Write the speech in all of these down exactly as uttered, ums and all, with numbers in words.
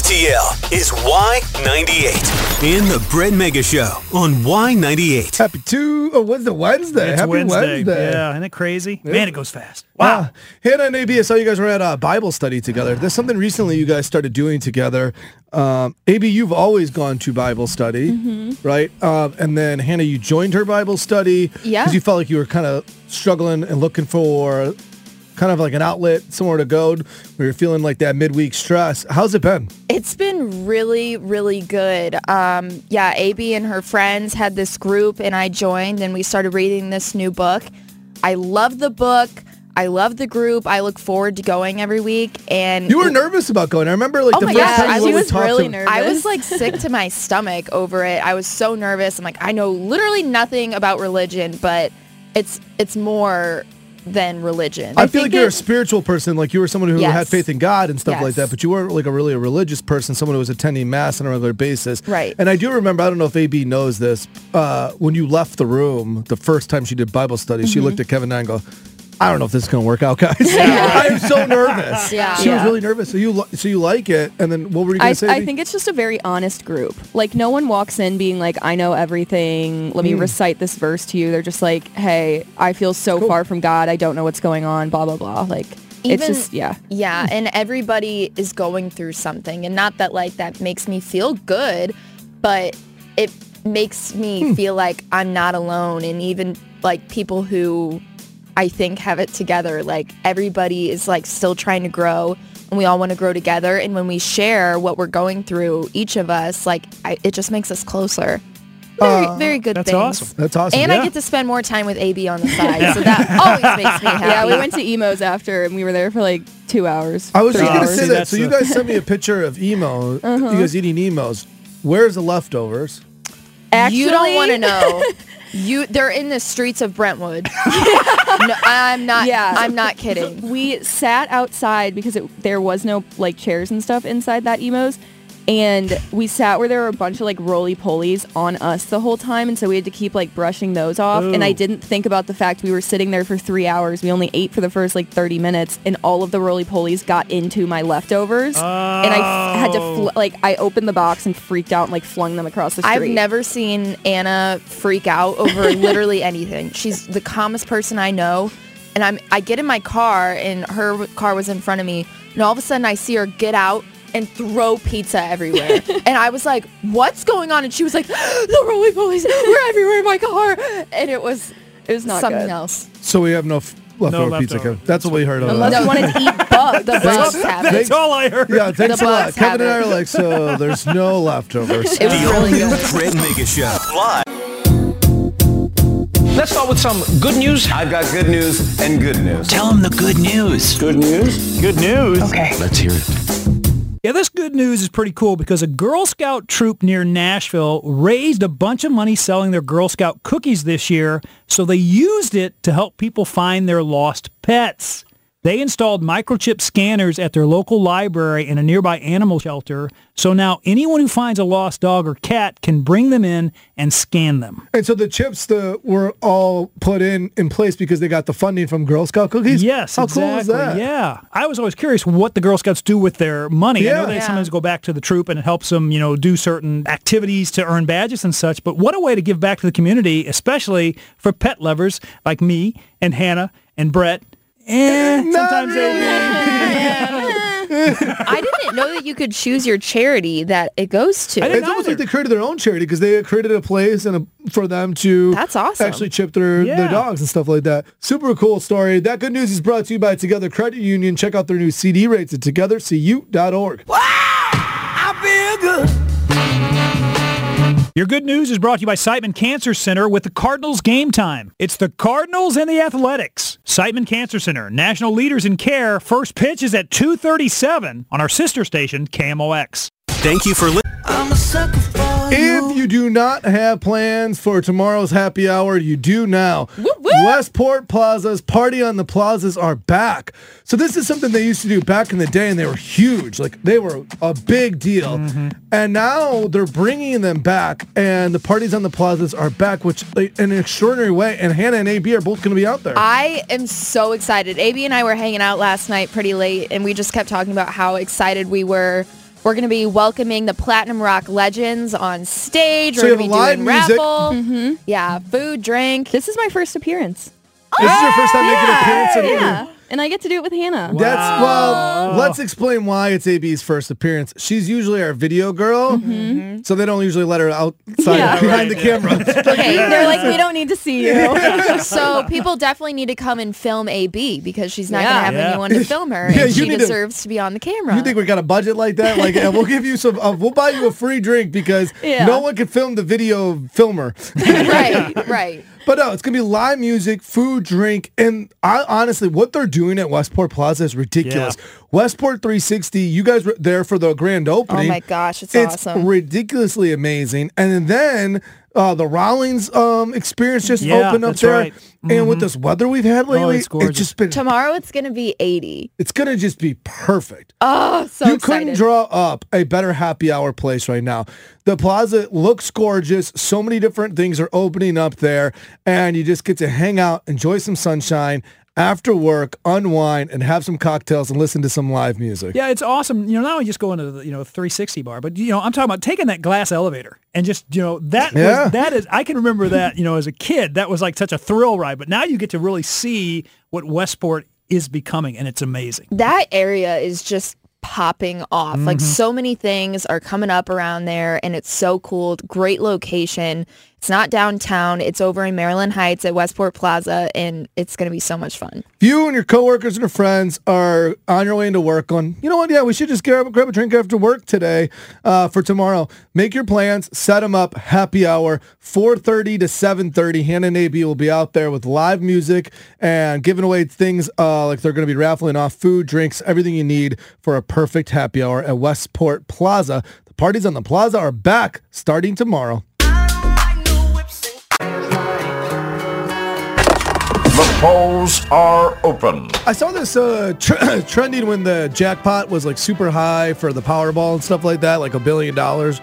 T L is Y ninety-eight. In the Brett Mega Show on Y ninety-eight. Happy two, oh, what's the Wednesday? It's Happy Wednesday. Wednesday. Yeah, isn't it crazy? Yeah. Man, it goes fast. Wow. Uh, Hannah and A B, I saw you guys were at a Bible study together. There's something recently you guys started doing together. Um, A B, you've always gone to Bible study, mm-hmm. right? Um, and then Hannah, you joined her Bible study. Yeah. Because you felt like you were kind of struggling and looking for kind of like an outlet, somewhere to go where you're feeling like that midweek stress. How's it been? It's been really, really good. Um, yeah, A B and her friends had this group, and I joined, and we started reading this new book. I love the book. I love the group. I look forward to going every week. And you were nervous about going. I remember like oh the my first God, time I you was talked really to nervous. I was like sick to my stomach over it. I was so nervous. I'm like, I know literally nothing about religion, but it's it's more than religion. I, I feel like it, you're a spiritual person. Like you were someone who yes. had faith in God and stuff yes. like that, but you weren't like a really a religious person, someone who was attending Mass on a regular basis. Right. And I do remember, I don't know if A B knows this, uh, when you left the room the first time she did Bible study, mm-hmm. she looked at Kevin and I and go, I don't know if this is going to work out, guys. Yeah. I am so nervous. Yeah. She yeah. was really nervous. So you li- so you like it, and then what were you going to say? I think it's just a very honest group. Like, no one walks in being like, I know everything. Let me mm. recite this verse to you. They're just like, hey, I feel so cool. far from God. I don't know what's going on, blah, blah, blah. Like, Even, it's just, yeah. Yeah, and everybody is going through something. And not that, like, that makes me feel good, but it makes me hmm. feel like I'm not alone. And even, like, people who I think have it together, like, everybody is, like, still trying to grow, and we all want to grow together. And when we share what we're going through, each of us, like, I, it just makes us closer. Very, uh, very good that's things. Awesome. That's awesome. And yeah. I get to spend more time with A B on the side, yeah. so that always makes me happy. Yeah, we went to Emo's after, and we were there for like two hours. I was just going to hours. say See, that. So you the... guys sent me a picture of Emo. Uh-huh. You guys eating Emos. Where's the leftovers? Actually, you don't want to know. You, they're in the streets of Brentwood. no, I'm not. Yeah. I'm not kidding. We sat outside because it, there was no like chairs and stuff inside that Emo's, and we sat where there were a bunch of like roly-polies on us the whole time, and so we had to keep like brushing those off. Ooh. And I didn't think about the fact we were sitting there for three hours. We only ate for the first like thirty minutes, and all of the roly-polies got into my leftovers, oh. and I f- had to fl- like I opened the box and freaked out and like flung them across the street. I've never seen Anna freak out over literally anything. She's the calmest person I know, and I'm I get in my car, and her car was in front of me, and all of a sudden I see her get out and throw pizza everywhere. And I was like, what's going on? And she was like, the roly-polies were everywhere in my car. And it was it was not something good. else. So we have no f- leftover no pizza. leftover. That's what we heard of. Unless that. you wanted to eat bugs. The bugs have it. That's all I heard. Yeah, thanks The a lot. bugs Kevin have and I it. are like, so there's no leftovers. It was The really all-new good. Brett Mega Show. Live. Let's start with some good news. I've got good news and good news. Tell them the good news. Good news? Good news. Okay. Let's hear it. Yeah, this good news is pretty cool because a Girl Scout troop near Nashville raised a bunch of money selling their Girl Scout cookies this year, so they used it to help people find their lost pets. They installed microchip scanners at their local library and a nearby animal shelter, so now anyone who finds a lost dog or cat can bring them in and scan them. And so the chips the, were all put in in place because they got the funding from Girl Scout cookies? Yes, How exactly. cool is that? Yeah. I was always curious what the Girl Scouts do with their money. Yeah. I know they Yeah. sometimes go back to the troop and it helps them, you know, do certain activities to earn badges and such. But what a way to give back to the community, especially for pet lovers like me and Hannah and Brett. Eh, Not sometimes really. I didn't know that you could choose your charity that it goes to. I didn't It's almost either. like they created their own charity because they created a place and a, for them to That's awesome. actually chip their, Yeah. their dogs and stuff like that. Super cool story. That good news is brought to you by Together Credit Union. Check out their new C D rates at together c u dot org. Your good news is brought to you by Siteman Cancer Center with the Cardinals Game Time. It's the Cardinals and the Athletics. Siteman Cancer Center, national leaders in care. First pitch is at two thirty-seven on our sister station, K M O X. Thank you for listening. If you do not have plans for tomorrow's happy hour, you do now. Whoop, whoop. Westport Plazas, Party on the Plazas are back. So this is something they used to do back in the day, and they were huge. Like, they were a big deal. Mm-hmm. And now they're bringing them back, and the Parties on the Plazas are back, which like, in an extraordinary way. And Hannah and A B are both going to be out there. I am so excited. A B and I were hanging out last night pretty late, and we just kept talking about how excited we were We're going to be welcoming the Platinum Rock Legends on stage. So We're you going have to be live doing music. raffle. Mm-hmm. Yeah, food, drink. This is my first appearance. This is your first time making an appearance. In Yeah. And I get to do it with Hannah. That's well. Let's explain why it's A B's first appearance. She's usually our video girl, Mm-hmm. so they don't usually let her outside Yeah. behind the camera. Okay, They're like, we don't need to see you. so people definitely need to come and film A B because she's not Yeah. going to have Yeah. anyone to film her, Yeah, and you she need to- deserves to, be on the camera. You think we got a budget like that? Like, uh, we'll give you some. Uh, we'll buy you a free drink because Yeah. no one can film the video filmer. right, right. But no, it's gonna be live music, food, drink, and I honestly, what they're doing at Westport Plaza is ridiculous. Yeah. Westport three sixty, you guys were there for the grand opening. Oh my gosh, it's, It's awesome. ridiculously amazing. And then uh, the Rollins um, experience just Yeah, opened up that's there. right. And with this weather we've had lately, it's gorgeous. just been Tomorrow it's going to be eighty. it's gonna just be perfect. Oh, so you excited. couldn't draw up a better happy hour place right now. The plaza looks gorgeous. So many different things are opening up there, and you just get to hang out, enjoy some sunshine after work, unwind, and have some cocktails and listen to some live music. Yeah, it's awesome. You know, not only just going to the, you know, three sixty bar, but, you know, I'm talking about taking that glass elevator and just, you know, that Yeah. was, that is, I can remember that, you know, as a kid, that was like such a thrill ride. But now you get to really see what Westport is becoming, and it's amazing. That area is just popping off. Like so many things are coming up around there, and it's so cool. Great location. It's not downtown. It's over in Maryland Heights at Westport Plaza, and it's going to be so much fun. If you and your coworkers and your friends are on your way into work going, you know what, yeah, we should just grab, grab a drink after work today uh, for tomorrow. Make your plans, set them up, happy hour, four thirty to seven thirty. Hannah and A B will be out there with live music and giving away things uh, like they're going to be raffling off food, drinks, everything you need for a perfect happy hour at Westport Plaza. The parties on the plaza are back starting tomorrow. The polls are open. I saw this uh, tr- trending when the jackpot was like super high for the Powerball and stuff like that, like a billion dollars.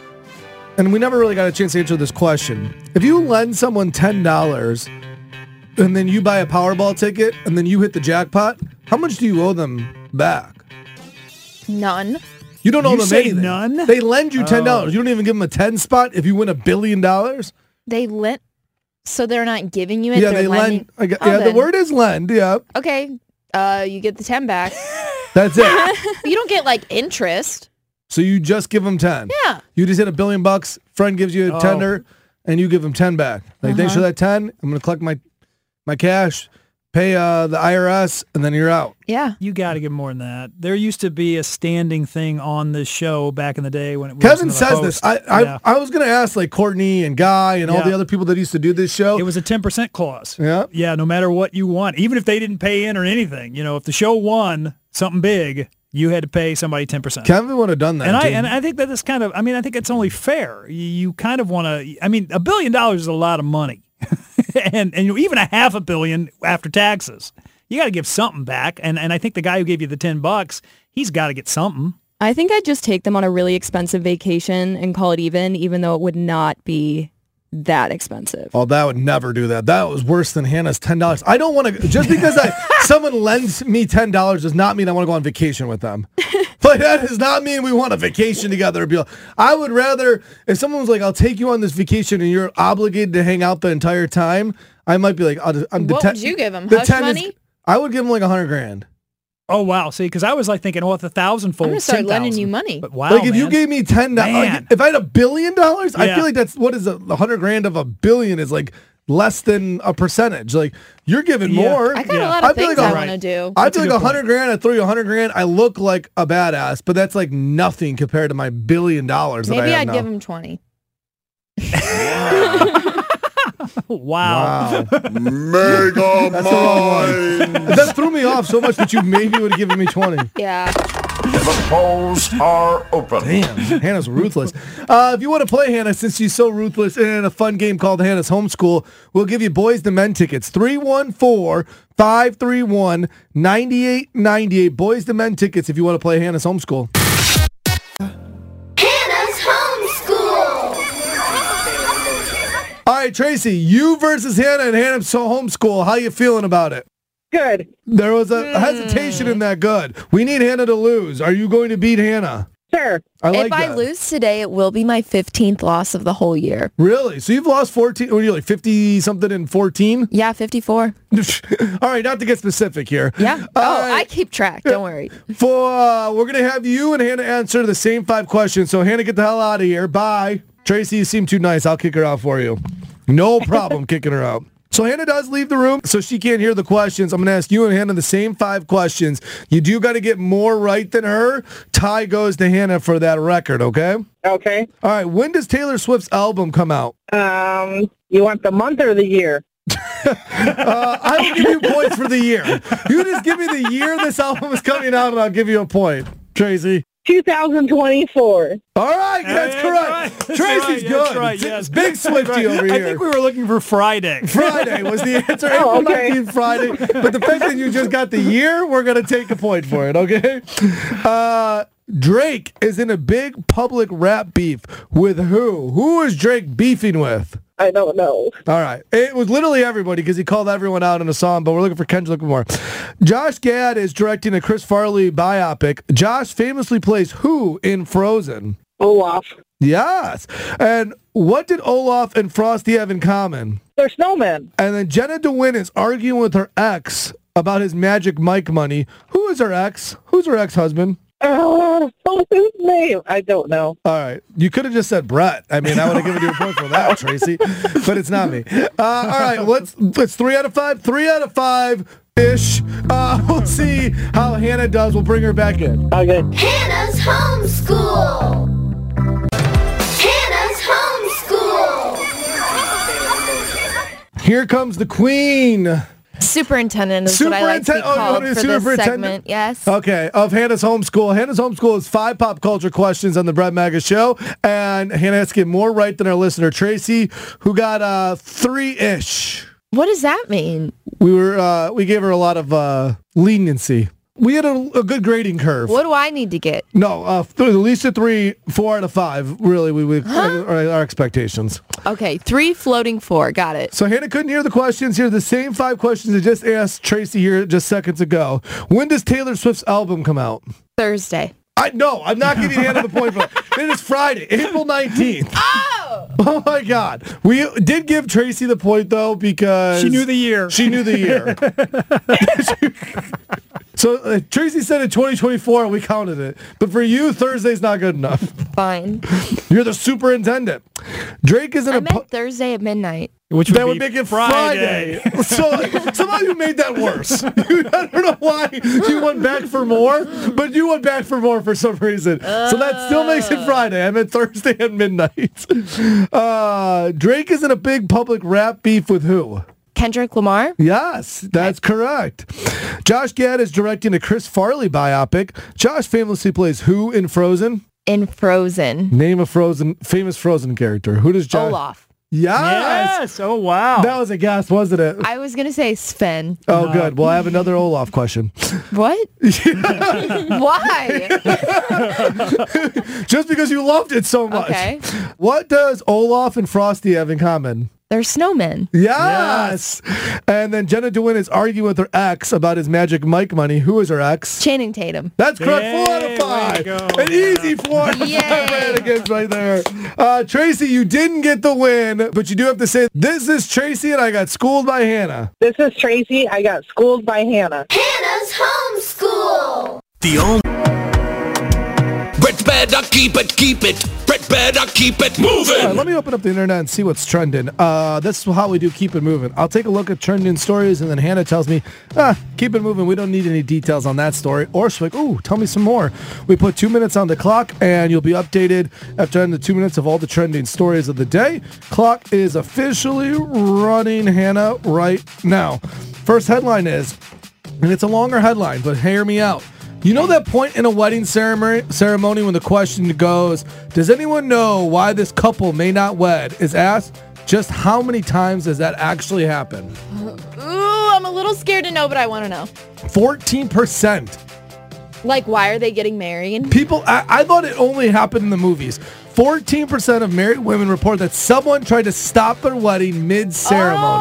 And we never really got a chance to answer this question. If you lend someone ten dollars and then you buy a Powerball ticket and then you hit the jackpot, how much do you owe them back? None. You don't owe You them say anything. none? They lend you ten dollars. You don't even give them a ten spot if you win a billion dollars. They lent, so they're not giving you it. Yeah, they're they lending. lend. I got, Oh, yeah, the then. word is lend. Yeah, Okay, uh, you get the ten back. that's it. You don't get like interest. So you just give them ten. Yeah. You just hit a billion bucks. Friend gives you a Oh. tender, and you give them ten back. Like, thanks for that ten. I'm gonna collect my my cash, pay uh, the I R S, and then you're out. Yeah. You got to give more than that. There used to be a standing thing on this show back in the day when it was Kevin the says host. this. I I, Yeah. I was gonna ask like Courtney and Guy and all Yeah. the other people that used to do this show. It was a ten percent clause. Yeah. Yeah, no matter what you want. Even if they didn't pay in or anything. You know, if the show won something big, you had to pay somebody ten percent. Kevin would have done that. And I too. and I think that is kind of, I mean, I think it's only fair. You, you kind of want to, I mean, a billion dollars is a lot of money. and and you know, even a half a billion after taxes. You got to give something back. And and I think the guy who gave you the ten bucks, he's got to get something. I think I'd just take them on a really expensive vacation and call it even, even though it would not be that expensive. Oh, that would never do that. That was worse than Hannah's ten dollars. I don't want to, just because I someone lends me ten dollars does not mean I want to go on vacation with them. But that does not mean we want a vacation together. Be like, I would rather, if someone was like, I'll take you on this vacation and you're obligated to hang out the entire time, I might be like, I'll just, I'm the What ten- would you give 'em? the Hush ten is- money? I would give him like a hundred grand. Oh, wow. See, because I was like thinking, oh, it's a thousand fold. I'm gonna start ten lending thousand. you money. But wow, like if you man. gave me ten dollars, Man. if I had a billion dollars, I Yeah. feel like that's, what is a a hundred grand of a billion is like less than a percentage. Like you're giving Yeah. more. I got Yeah. a lot of I feel things like I a- want to do. I That's a feel like good a point. hundred grand. I throw you a hundred grand. I look like a badass, but that's like nothing compared to my billion dollars. that I Maybe have I'd now. give him twenty. Wow. Wow, Mega that's the wrong one. That threw me off so much that you maybe would have given me twenty. Yeah. The polls are open. Damn, Hannah's ruthless. Uh, if you want to play Hannah, since she's so ruthless, in a fun game called Hannah's Homeschool, we'll give you Boys to Men tickets. three one four, five three one, nine eight nine eight. Boys to Men tickets if you want to play Hannah's Homeschool. Hannah's Homeschool. All right, Tracy, you versus Hannah and Hannah's Homeschool. How you feeling about it? Good. There was a hesitation in that good. We need Hannah to lose. Are you going to beat Hannah? Sure. I like if I that. lose today, it will be my fifteenth loss of the whole year. Really? So you've lost fourteen, what are you like, fifty-something and fourteen? Yeah, fifty-four. All right, not to get specific here. Yeah. All Oh, right. I keep track. Don't worry. For, uh, we're going to have you and Hannah answer the same five questions. So Hannah, get the hell out of here. Bye. Tracy, you seem too nice. I'll kick her out for you. No problem kicking her out. So Hannah does leave the room, so she can't hear the questions. I'm going to ask you and Hannah the same five questions. You do got to get more right than her. Tie goes to Hannah for that record, okay? Okay. All right, when does Taylor Swift's album come out? Um, you want the month or the year? uh, I will give you points for the year. You just give me the year this album is coming out, and I'll give you a point. Tracy? two thousand twenty-four. All right, that's Yeah, correct. right. That's Tracy's right, good. that's right, yes. Big Swifty Right. over here. I think we were looking for Friday. Friday was the answer. Oh, April okay. nineteenth, Friday. But the fact that you just got the year, we're going to take a point for it, okay? Uh, Drake is in a big public rap beef with who? Who is Drake beefing with? I don't know. All right. It was literally everybody because he called everyone out in a song, but we're looking for Kendrick Lamar. Josh Gad is directing a Chris Farley biopic. Josh famously plays who in Frozen? Olaf. Yes. And what did Olaf and Frosty have in common? They're snowmen. And then Jenna DeWin is arguing with her ex about his Magic Mike money. Who is her ex? Who's her ex-husband? Uh, what's his name? I don't know. All right. You could have just said Brett. I mean, I would have given you a point for that, Tracy. But it's not me. Uh, all right. Let's, let's three out of five. Three out of five-ish. Uh, we'll see how Hannah does. We'll bring her back in. Okay. Hannah's homeschool. Hannah's homeschool. Here comes the queen. Superintendent is what I like to be Superintendent- oh, you called want me to for be this superintendent? segment. Yes. Okay, of Hannah's Homeschool. Hannah's Homeschool is five pop culture questions on the Brett Mega Show, and Hannah has to get more right than our listener, Tracy, who got uh, three-ish. What does that mean? We were uh, we gave her a lot of uh, leniency. We had a, a good grading curve. What do I need to get? No, uh, th- at least a three, four out of five. Really, we, we huh? our, our expectations. Okay, three floating four. Got it. So Hannah couldn't hear the questions. Here are the same five questions I just asked Tracy here just seconds ago. When does Taylor Swift's album come out? Thursday. I no, I'm not giving Hannah the point for that. It is Friday, April nineteenth. Oh! Oh my God. We did give Tracy the point though because She knew the year. She knew the year. So uh, Tracy said in twenty twenty-four, we counted it. But for you, Thursday's not good enough. Fine. You're the superintendent. Drake is in I a... meant pu- Thursday at midnight. Which that would, would be make it Friday. Friday. So somehow you made that worse. I don't know why you went back for more, but you went back for more for some reason. So that still makes it Friday. I meant Thursday at midnight. Uh, Drake is in a big public rap beef with who? Kendrick Lamar? Yes, that's correct. Josh Gad is directing a Chris Farley biopic. Josh famously plays who in Frozen? In Frozen. Name a Frozen famous Frozen character. Who does Josh? Olaf. Yes. Yes. Oh, wow. That was a guess, wasn't it? I was going to say Sven. Oh, good. Well, I have another Olaf question. What? Why? Just because you loved it so much. Okay. What does Olaf and Frosty have in common? They're snowmen. Yes. And then Jenna DeWin is arguing with her ex about his Magic Mike money. Who is her ex? Channing Tatum. That's correct. Yay, Four out of way five. to go. An easy four out of Yay. five Ranigans right there. Uh, Tracy, you didn't get the win, but you do have to say, this is Tracy and I got schooled by Hannah. This is Tracy. I got schooled by Hannah. Hannah's homeschool. The only Brett better keep it, keep it. Brett better keep it All right, moving. let me open up the internet and see what's trending. Uh, this is how we do Keep It Moving. I'll take a look at trending stories, and then Hannah tells me, ah, keep it moving. We don't need any details on that story. Or she's like, ooh, tell me some more. We put two minutes on the clock, and you'll be updated after the two minutes of all the trending stories of the day. Clock is officially running, Hannah, right now. First headline is, and it's a longer headline, but hear me out. You know that point in a wedding ceremony ceremony when the question goes, does anyone know why this couple may not wed, is asked, just how many times does that actually happen? Ooh, I'm a little scared to know, but I want to know. fourteen percent. Like, why are they getting married? People, I, I thought it only happened in the movies. fourteen percent of married women report that someone tried to stop their wedding mid-ceremony. Oh.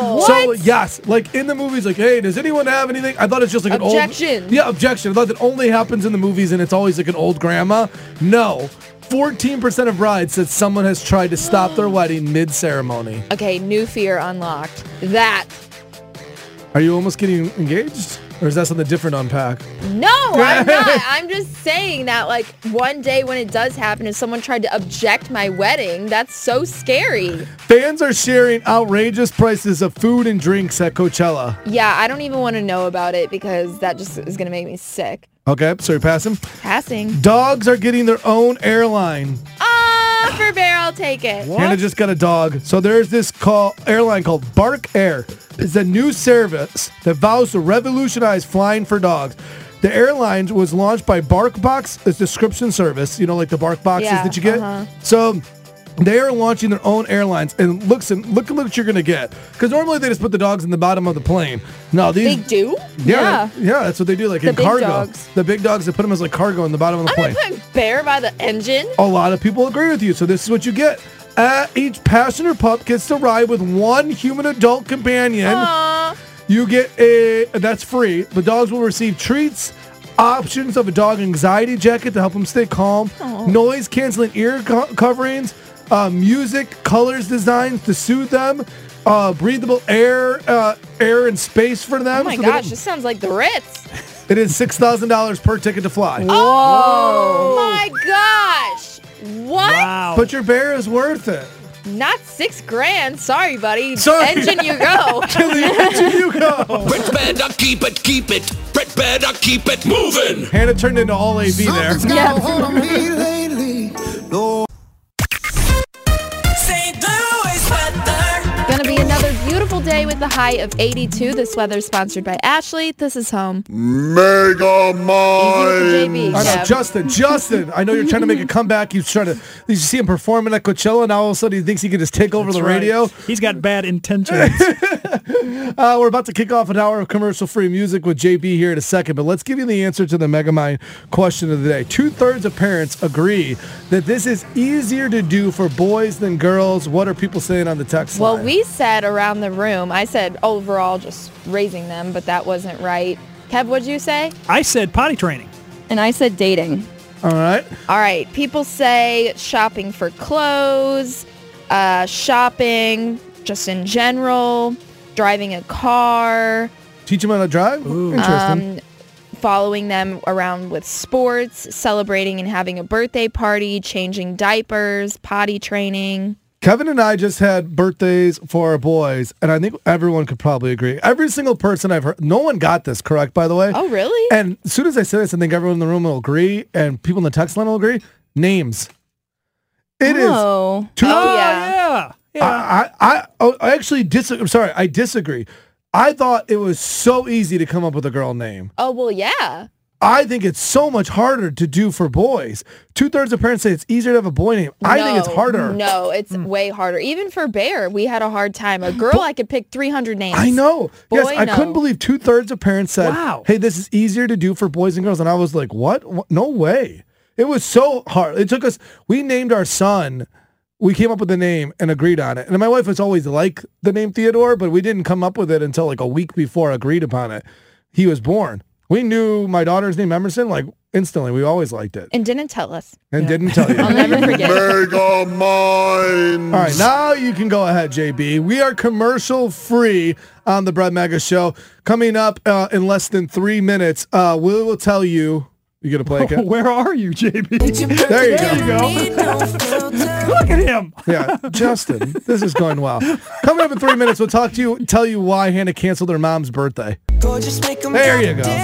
What? So yes, like in the movies, like, hey, does anyone have anything? I thought it's just like Objection. an old yeah objection. I thought that only happens in the movies and it's always like an old grandma. No, fourteen percent of brides said someone has tried to stop their wedding mid ceremony. Okay, new fear unlocked. That. Are you almost getting engaged, or is that something different to unpack? No, I'm not. I'm just saying that, like, one day when it does happen, if someone tried to object my wedding, that's so scary. Fans are sharing outrageous prices of food and drinks at Coachella. Yeah, I don't even want to know about it because that just is going to make me sick. Okay, so you're passing? Passing. Dogs are getting their own airline. Ah, for Bear, I'll take it. Hannah just got a dog. So there's this call airline called Bark Air. It's a new service that vows to revolutionize flying for dogs. The airline was launched by BarkBox, a subscription service, you know, like the Bark boxes Yeah, that you get. uh-huh. So they are launching their own airlines, and looks and look at what you're gonna get. Because normally they just put the dogs in the bottom of the plane. No, these They do? yeah, yeah, that's what they do. Like The in big cargo, dogs. the big dogs, they put them as like cargo in the bottom of the I'm plane. going to put Bear by the engine. A lot of people agree with you. So this is what you get. Uh, each passenger pup gets to ride with one human adult companion. Aw. You get a, that's free. The dogs will receive treats, options of a dog anxiety jacket to help them stay calm, noise canceling ear co- coverings, uh, music, colors designs to soothe them, uh, breathable air, uh, air and space for them. Oh my so they gosh, don't- this sounds like the Ritz. It is six thousand dollars per ticket to fly. Oh my gosh. What? Wow. But your bear is worth it. Not six grand. Sorry, buddy. Sorry. Engine you go. To the engine you go. Brett better keep it, keep it. Brett better keep it moving. Hannah turned into all A B there. Gonna be another beautiful day with the high of eighty-two. This weather is sponsored by Ashley. This is home. Mega J B. Mind. I know, Yeah. Justin, Justin, I know you're trying to make a comeback. He's trying to, you see him performing at Coachella, now all of a sudden he thinks he can just take over That's the right. radio. He's got bad intentions. Uh, we're about to kick off an hour of commercial-free music with J B here in a second, but let's give you the answer to the Megamind question of the day. Two-thirds of parents agree that this is easier to do for boys than girls. What are people saying on the text Well, line? we said around the room, I said overall just raising them, but that wasn't right. Kev, what'd you say? I said potty training. And I said dating. All right. All right. People say shopping for clothes, uh, shopping just in general, driving a car, Teach them how to drive? Interesting. um, following them around with sports, celebrating and having a birthday party, changing diapers, potty training. Kevin and I just had birthdays for our boys, and I think everyone could probably agree. Every single person I've heard, no one got this correct, by the way. Oh, really? And as soon as I say this, I think everyone in the room will agree, and people in the text line will agree. Names. It is. Oh. Two, Oh, yeah. yeah. Yeah. I, I, I, oh, I actually disagree. I'm sorry, I disagree. I thought it was so easy to come up with a girl name. Oh, well, yeah. I think it's so much harder to do for boys. Two-thirds of parents say it's easier to have a boy name. I think it's No, harder. No, it's way harder. Even for Bear, we had a hard time. A girl, I could pick three hundred names. I know. yes, Boy, I no. couldn't believe two-thirds of parents said, Wow. hey, this is easier to do for boys and girls. And I was like, what? What? No way. It was so hard. It took us, we named our son, we came up with the name and agreed on it. And my wife was always like the name Theodore, but we didn't come up with it until like a week before agreed upon it. He was born. We knew my daughter's name, Emerson, like instantly. We always liked it. And didn't tell us. And didn't tell you. I'll never forget. Mega Mind. All right, now you can go ahead, J B. We are commercial free on the Brett Mega Show. Coming up uh, in less than three minutes, uh, we will tell you. You gonna play it? Where are you, J B? There you There you go. go. Look at him. Yeah, Justin, this is going well. Coming up in three minutes, we'll talk to you, tell you why Hannah canceled her mom's birthday. There you go.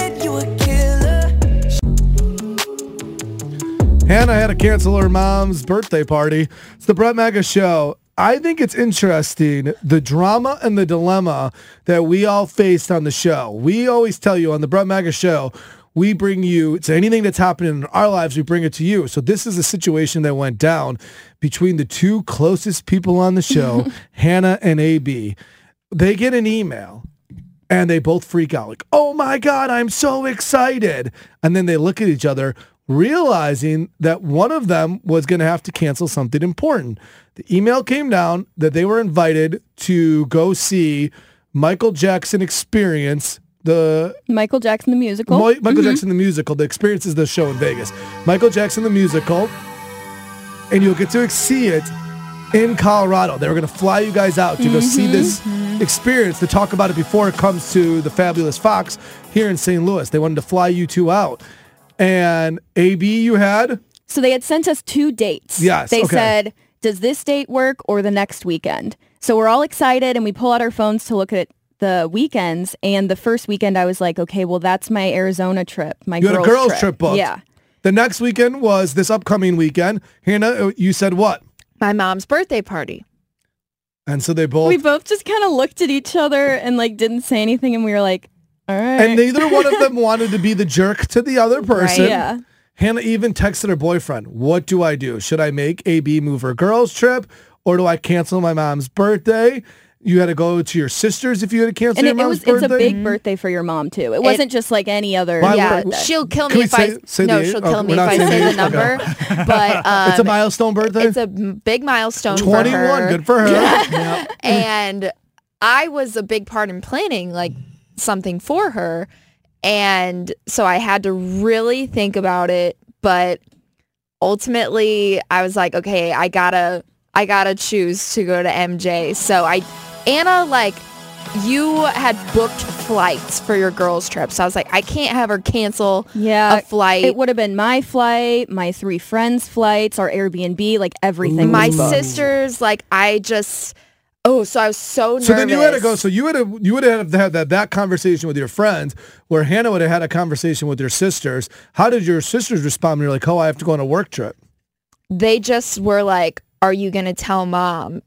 Hannah had to cancel her mom's birthday party. It's the Brett Mega Show. I think it's interesting, the drama and the dilemma that we all faced on the show. We always tell you on the Brett Mega Show, we bring you to anything that's happening in our lives, we bring it to you. So this is a situation that went down between the two closest people on the show, Hannah and A B. They get an email and they both freak out like, oh my God, I'm so excited. And then they look at each other, realizing that one of them was going to have to cancel something important. The email came down that they were invited to go see Michael Jackson Experience. The Michael Jackson the musical. Mo- Michael Mhm. Jackson the musical. The Experience is the show in Vegas. Michael Jackson the musical, and you'll get to see it in Colorado. They were going to fly you guys out to mm-hmm. go see this mm-hmm. experience, to talk about it before it comes to the Fabulous Fox here in Saint Louis. They wanted to fly you two out. And A B, you had? So they had sent us two dates. Yes, They okay. said, does this date work or the next weekend? So we're all excited, and we pull out our phones to look at the weekends. And the first weekend, I was like, okay, well, that's my Arizona trip, my You had girls a girls trip. trip booked. Yeah. The next weekend was this upcoming weekend. Hannah, you said what? My mom's birthday party. And so they both... We both just kind of looked at each other and like didn't say anything, and we were like, all right. And neither one of them wanted to be the jerk to the other person. Right, yeah. Hannah even texted her boyfriend, what do I do? Should I make A B move her girls trip, or do I cancel my mom's birthday? You had to go to your sister's if you had to cancel And your it, it mom's was birthday? it's a big birthday for your mom too. It wasn't just like any other. Why- Yeah, why- she'll kill Can me we if say- I say no, the age? she'll Oh, kill me we're if not I saying say the the age? number. But um, It's a milestone birthday? It's a m- big milestone twenty-one, for her. good for her. Yeah. And I was a big part in planning like something for her, and so I had to really think about it. But ultimately, I was like, okay, I gotta, I gotta choose to go to M J. So I, Anna, like, you had booked flights for your girls' trip, so I was like, I can't have her cancel Yeah, a flight. It would have been my flight, my three friends' flights, our Airbnb, like everything. My was booked. sisters, like, I just, oh, so I was so nervous. So then you had to go. So you would have you would have had that that conversation with your friends, where Hannah would have had a conversation with your sisters. How did your sisters respond when you're like, oh, I have to go on a work trip? They just were like, are you going to tell mom?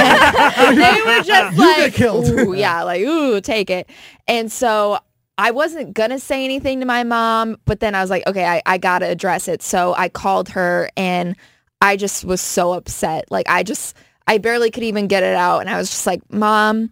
And they were just You like, get killed. ooh, yeah, like, ooh, take it. And so I wasn't going to say anything to my mom, but then I was like, okay, I, I got to address it. So I called her, and I just was so upset. Like, I just, I barely could even get it out. And I was just like, Mom,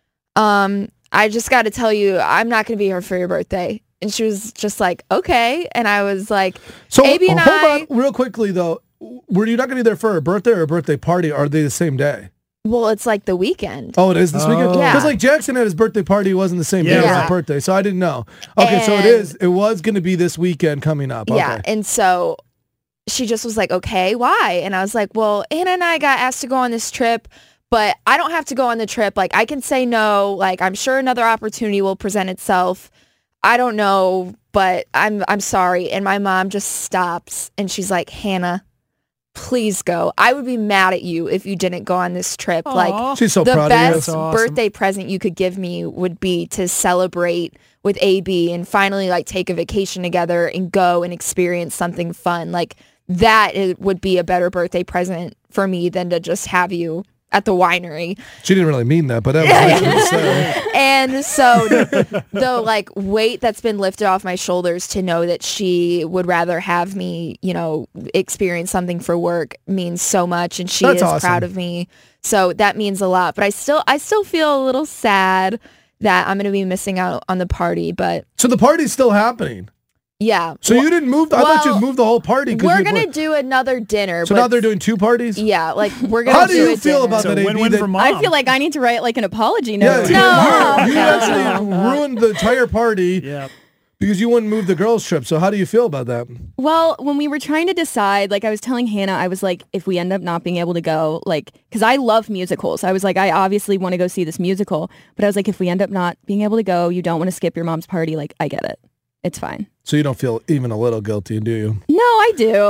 um, I just got to tell you, I'm not going to be here for your birthday. And she was just like, okay. And I was like, So A B and hold I, on real quickly, though. Were you not going to be there for a birthday or a birthday party? Are they the same day? well, it's like the weekend. Oh, it is this weekend? Oh. Yeah. Because like Jackson had his birthday party, it wasn't the same day as Yeah. his birthday, so I didn't know. Okay, so it And- is. It was going to be this weekend coming up. Okay. Yeah. And so she just was like, okay, why? And I was like, well, Anna and I got asked to go on this trip, but I don't have to go on the trip. Like, I can say no. Like, I'm sure another opportunity will present itself. I don't know, but I'm I'm sorry. And my mom just stops, and she's like, Hannah, please go. I would be mad at you if you didn't go on this trip. Aw. Like, She's so the proud of you. best That's awesome. birthday present you could give me would be to celebrate with A B and finally like take a vacation together and go and experience something fun. Like, that is, would be a better birthday present for me than to just have you at the winery. She didn't really mean that, but that was nice of her to say. And so the, the like weight that's been lifted off my shoulders to know that she would rather have me, you know, experience something for work means so much, and she That's is awesome. proud of me. So that means a lot. But I still I still feel a little sad that I'm going to be missing out on the party, but So the party's still happening. yeah. So Well- you didn't move. I thought well, you'd move the whole party. 'cause We're you- going to do another dinner. So but now they're doing two parties? Yeah, like we're going to How do do you a feel dinner. about It's a that, A B, win-win that- for mom. I feel like I need to write like an apology Yeah, note. you, No. you actually ruined the entire party Yeah. because you wouldn't move the girls' trip. So how do you feel about that? Well, when we were trying to decide, like I was telling Hannah, I was like, if we end up not being able to go, like, because I love musicals. I was like, I obviously want to go see this musical, but I was like, if we end up not being able to go, you don't want to skip your mom's party. Like, I get it. It's fine. So you don't feel even a little guilty, do you? No, I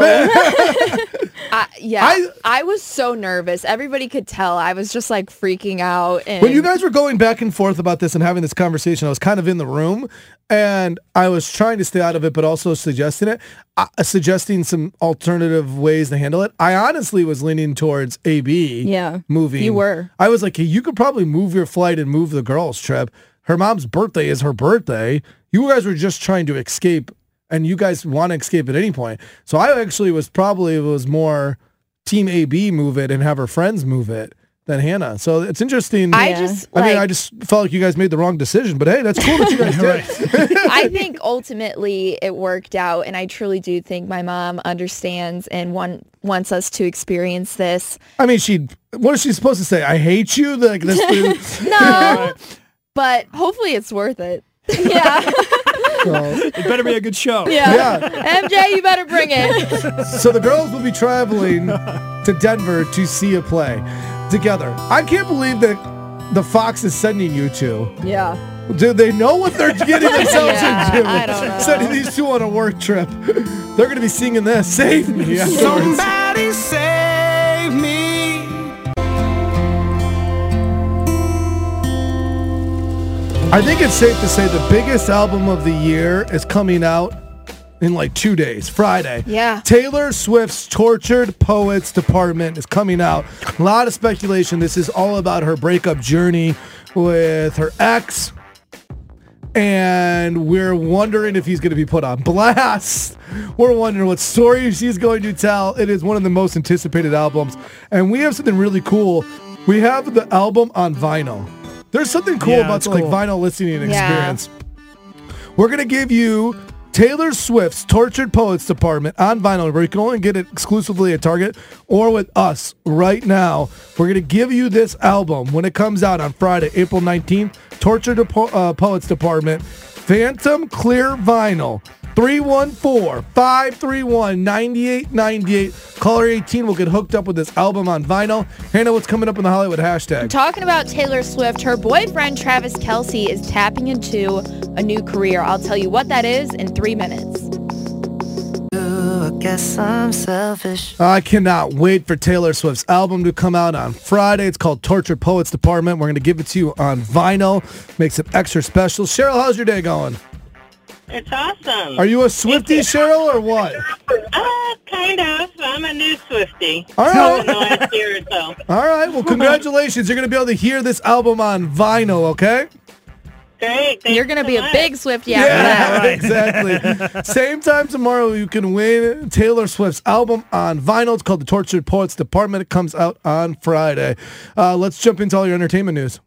do. I, yeah, I- I, was so nervous. Everybody could tell. I was just like freaking out. And When you guys were going back and forth about this and having this conversation, I was kind of in the room and I was trying to stay out of it, but also suggesting it, uh, suggesting some alternative ways to handle it. I honestly was leaning towards A B Yeah, moving. you were. I was like, hey, you could probably move your flight and move the girls' trip. Her mom's birthday is her birthday. You guys were just trying to escape, and you guys want to escape at any point. So I actually was probably was more team A B move it and have her friends move it than Hannah. So it's interesting. I Yeah. just I like, mean, I just felt like you guys made the wrong decision, but hey, that's cool that you guys did. I think ultimately it worked out, and I truly do think my mom understands and want, wants us to experience this. I mean, she. What is she supposed to say? I hate you. Like this. No, but Hopefully it's worth it. yeah. So, It better be a good show. Yeah. yeah. M J, you better bring it. So the girls will be traveling to Denver to see a play together. I can't believe that the Fox is sending you two. Yeah. Do they know what they're getting themselves Yeah, into? I don't know. Sending these two on a work trip. They're going to be singing this. Save me. afterwards. Somebody save me. I think it's safe to say the biggest album of the year is coming out in like two days, Friday. Yeah. Taylor Swift's Tortured Poets Department is coming out. A lot of speculation. This is all about her breakup journey with her ex. And we're wondering if he's going to be put on blast. We're wondering what story she's going to tell. It is one of the most anticipated albums. And we have something really cool. We have the album on vinyl. There's something cool Yeah, about it's the like cool. vinyl listening Yeah. experience. We're going to give you Taylor Swift's Tortured Poets Department on vinyl, where you can only get it exclusively at Target or with us right now. We're going to give you this album when it comes out on Friday, April nineteenth. Tortured Depo- uh, Poets Department, Phantom Clear Vinyl, three one four, five three one, nine eight nine eight. Caller eighteen will get hooked up with this album on vinyl. Hannah, what's coming up in the Hollywood hashtag? Talking about Taylor Swift, her boyfriend Travis Kelce is tapping into a new career. I'll tell you what that is in three minutes. I guess I'm selfish. I cannot wait for Taylor Swift's album to come out on Friday. It's called Tortured Poets Department. We're going to give it to you on vinyl. Makes it extra special. Cheryl, how's your day going? It's awesome. Are you a Swiftie, Cheryl, or what? Uh, kind of. I'm a new Swiftie. All right. In the last year or so. All right. Well, congratulations. You're going to be able to hear this album on vinyl, okay? Great. Thanks You're going to so be a much. big Swiftie after that. exactly. Same time tomorrow, you can win Taylor Swift's album on vinyl. It's called The Tortured Poets Department. It comes out on Friday. Uh, let's jump into all your entertainment news.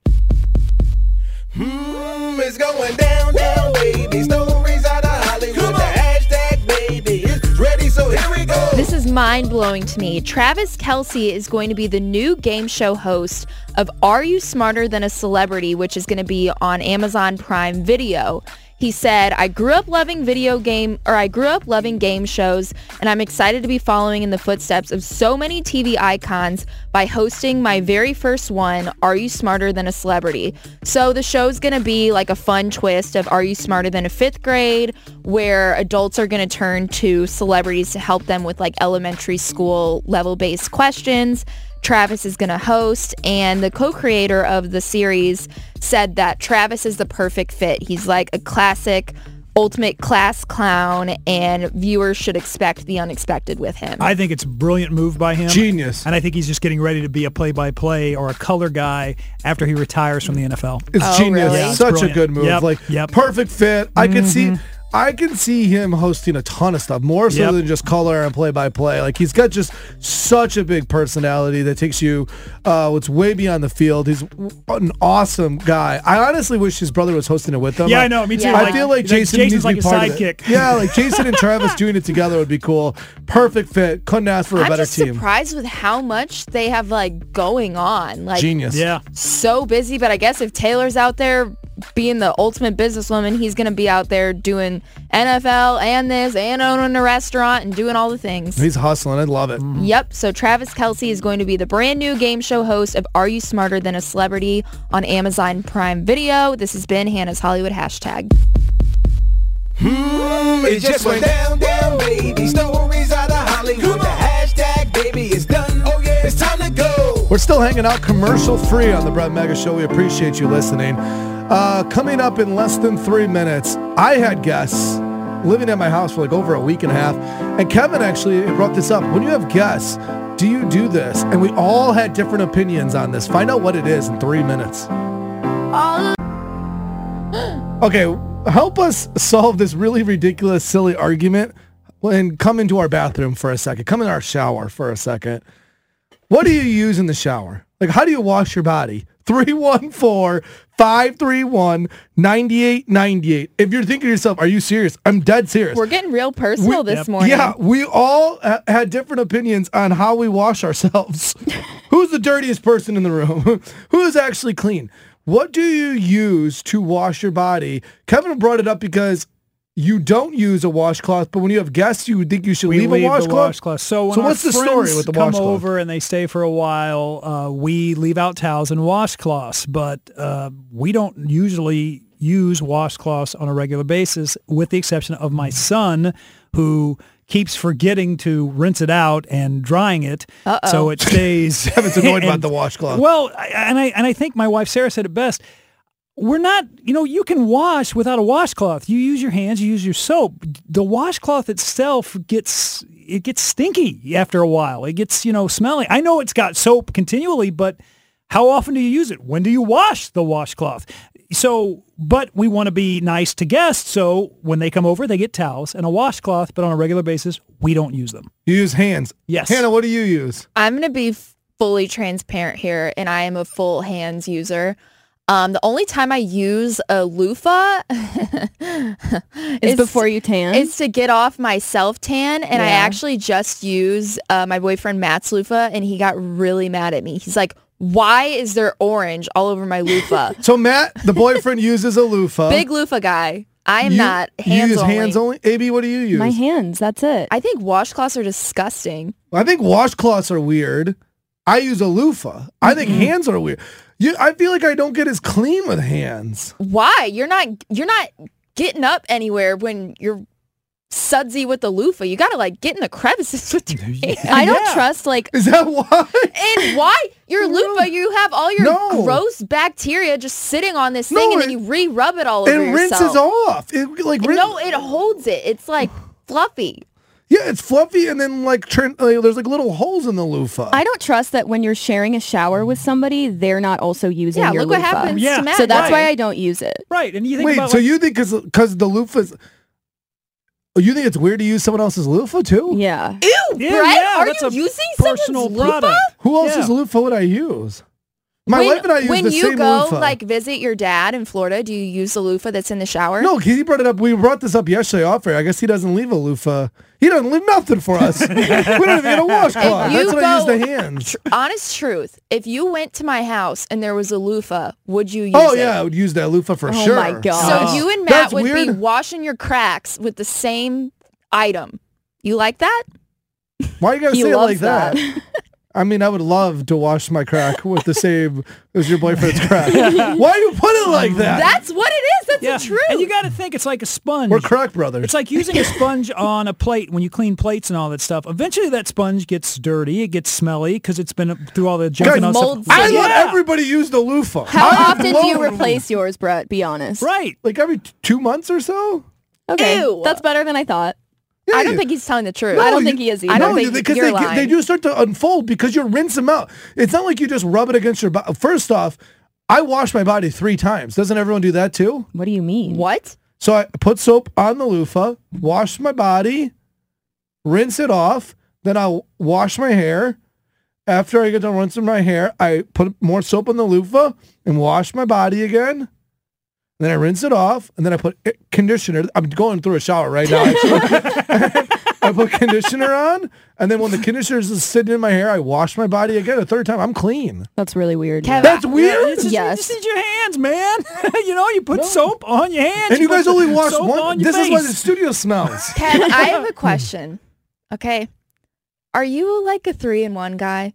Hmm, it's going down, down, baby. Stories out of Hollywood. The hashtag, baby, it's ready, so here we go. This is mind-blowing to me. Travis Kelce is going to be the new game show host of Are You Smarter Than a Celebrity, which is going to be on Amazon Prime Video. He said, I grew up loving video game, or I grew up loving game shows, and I'm excited to be following in the footsteps of so many T V icons by hosting my very first one, Are You Smarter Than a Celebrity? So the show's going to be like a fun twist of Are You Smarter Than a Fifth Grade, where adults are going to turn to celebrities to help them with like elementary school level-based questions. Travis is going to host, and the co-creator of the series said that Travis is the perfect fit. He's like a classic ultimate class clown, and viewers should expect the unexpected with him. I think it's a brilliant move by him. Genius. And I think he's just getting ready to be a play-by-play or a color guy after he retires from the N F L. It's Oh, genius. really? Yeah, it's Such brilliant. a good move. Yep, Like yep. perfect fit. I can see I can see him hosting a ton of stuff, more so Yep. than just color and play by play. Like he's got just such a big personality that takes you uh what's way beyond the field. He's an awesome guy. I honestly wish his brother was hosting it with them. Yeah, I, I know. Me too. Yeah. I Like, feel like Jason Jason's needs like to a be part of sidekick. it. Yeah, like Jason and Travis doing it together would be cool. Perfect fit. Couldn't ask for a I'm better just team. surprised with how much they have like going on. Like Genius. Yeah. so busy, but I guess if Taylor's out there being the ultimate businesswoman, he's going to be out there doing N F L and this and owning a restaurant and doing all the things. He's hustling. I love it. Yep, so Travis Kelce is going to be the brand new game show host of Are You Smarter Than a Celebrity on Amazon Prime Video. This has been Hannah's Hollywood Hashtag. Hmm, it just went down, down, baby. Stories out of Hollywood. The hashtag, baby, is done. Oh yeah, it's time to go. We're still hanging out commercial free on the Brett Mega Show. We appreciate you listening. Uh, coming up in less than three minutes, I had guests living at my house for like over a week and a half. And Kevin actually brought this up. When you have guests, do you do this? And we all had different opinions on this. Find out what it is in three minutes. Okay, help us solve this really ridiculous, silly argument and come into our bathroom for a second. Come in our shower for a second. What do you use in the shower? Like, how do you wash your body? three one four, five three one, nine eight nine eight. If you're thinking to yourself, are you serious? I'm dead serious. We're getting real personal We- this morning. Yeah, we all ha- had different opinions on how we wash ourselves. Who's the dirtiest person in the room? Who is actually clean? What do you use to wash your body? Kevin brought it up because you don't use a washcloth, but when you have guests, you would think you should We leave, leave a washcloth? the washcloth. So when so our what's the friends story with the come washcloth? over and they stay for a while, uh, we leave out towels and washcloths, but uh, we don't usually use washcloths on a regular basis, with the exception of my son, who keeps forgetting to rinse it out and drying it, Uh-oh. so it stays. Kevin's annoyed about and- the washcloth. Well, I- and I and I think my wife Sarah said it best. We're not, you know, you can wash without a washcloth. You use your hands, you use your soap. The washcloth itself gets, it gets stinky after a while. It gets, you know, smelly. I know it's got soap continually, but how often do you use it? When do you wash the washcloth? So, but we want to be nice to guests, so when they come over, they get towels and a washcloth, but on a regular basis, we don't use them. You use hands. Yes. Hannah, what do you use? I'm going to be fully transparent here, and I am a full hands user. Um, the only time I use a loofah Is before you tan? is to get off my self tan, and I Yeah. actually just use uh, my boyfriend Matt's loofah, and he got really mad at me. He's like, "Why is there orange all over my loofah?" So Matt, the boyfriend, uses a loofah. Big loofah guy. I am You- not you hands use only. hands only? A B, what do you use? My hands, that's it. I think washcloths are disgusting. I think washcloths are weird. I use a loofah. I think hands are weird. You, I feel like I don't get as clean with hands. Why? You're not you're not getting up anywhere when you're sudsy with the loofah. You gotta like get in the crevices with your hands. I don't Yeah. trust like Is that why? And why? Your loofah, you have all your No. gross bacteria just sitting on this thing, No, and then it- you re-rub it all It over rinses yourself. off. It like rin- No, it holds it. It's like fluffy. yeah, it's fluffy, and then like, trin- like there's like little holes in the loofah. I don't trust that when you're sharing a shower with somebody, they're not also using Yeah, your look what loofah. happens Yeah. to Matt. So that's Right. why I don't use it. Right, and you think Wait, about so like, you think because because the loofah's, you think it's weird to use someone else's loofah too? Yeah. Ew, Yeah, Brett, yeah, are that's you a using personal someone's loofah? product. Who else's Yeah. loofah would I use? My when, wife and I use when the you same go loofah. like visit your dad in Florida, do you use the loofah that's in the shower? No, because he brought it up. We brought this up yesterday off air. I guess he doesn't leave a loofah. He doesn't leave nothing for us. we don't even get a washcloth. If you That's what I use go- the hands. Tr- honest truth, if you went to my house and there was a loofah, would you use Oh, it? yeah, I would use that loofah for Oh sure. my God. So you and Matt That's would be weird. washing your cracks with the same item. You like that? Why you gotta He say it loves like that? that. I mean, I would love to wash my crack with the same as your boyfriend's crack. Why do you put it like that? That's what it is. That's yeah, the truth. and you got to think it's like a sponge. We're crack brothers. It's like using a sponge on a plate when you clean plates and all that stuff. Eventually, that sponge gets dirty. It gets smelly because it's been through all the junk Guys, and all molds stuff. I it. let Yeah. everybody use the loofah. How I am often do you blown. replace yours, Brett? Be honest. Right. Like every t- two months or so? Okay. Ew. That's better than I thought. Yeah, I don't you- think he's telling the truth. No, I don't you- think he is I either. don't no, think you- because you're they, lying. they do start to unfold because you rinse them out. It's not like you just rub it against your body. First off, I wash my body three times. Doesn't everyone do that too? What do you mean? What? So I put soap on the loofah, wash my body, rinse it off, then I'll wash my hair. After I get done rinsing my hair, I put more soap on the loofah and wash my body again. Then I rinse it off, and then I put i- conditioner. I'm going through a shower right now, actually. I put conditioner on, and then when the conditioner is sitting in my hair, I wash my body again. A third time, I'm clean. That's really weird. Kevin, That's weird. It's just, Yes. You just need your hands, man. you know, you put soap on your hands. And you put guys only wash soap one. on your This is why face. the studio smells. Kev, I have a question. Okay. Are you like a three-in-one guy?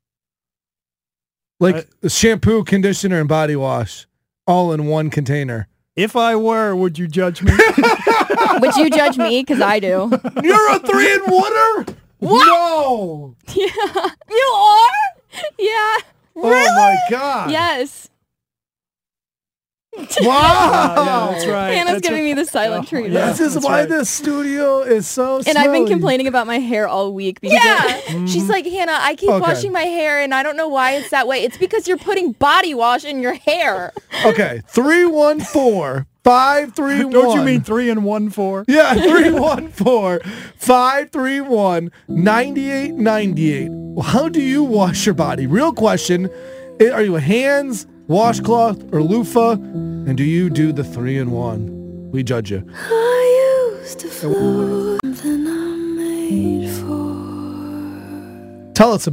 Like shampoo, conditioner, and body wash, all in one container. If I were, would you judge me? Would you judge me? Because I do. You're a three in one-er? What? No. Yeah. You are? Yeah. Oh my God. Yes. Wow. yeah, that's right. Hannah's That's giving right. me the silent Oh, treatment. yeah. This is that's why right. this studio is so And I've been smelly. complaining about my hair all week because Yeah. it- She's like, Hannah, I keep Okay. washing my hair and I don't know why it's that way. It's because you're putting body wash in your hair. Okay, three one four five three one. Don't you mean three and one four? Yeah, three one four five three one nine eight nine eight. How do you wash your body? Real question. I- Are you a hands, washcloth, or loofah? And do you do the three in one? We judge you. I used to float something I'm made for. Tell us about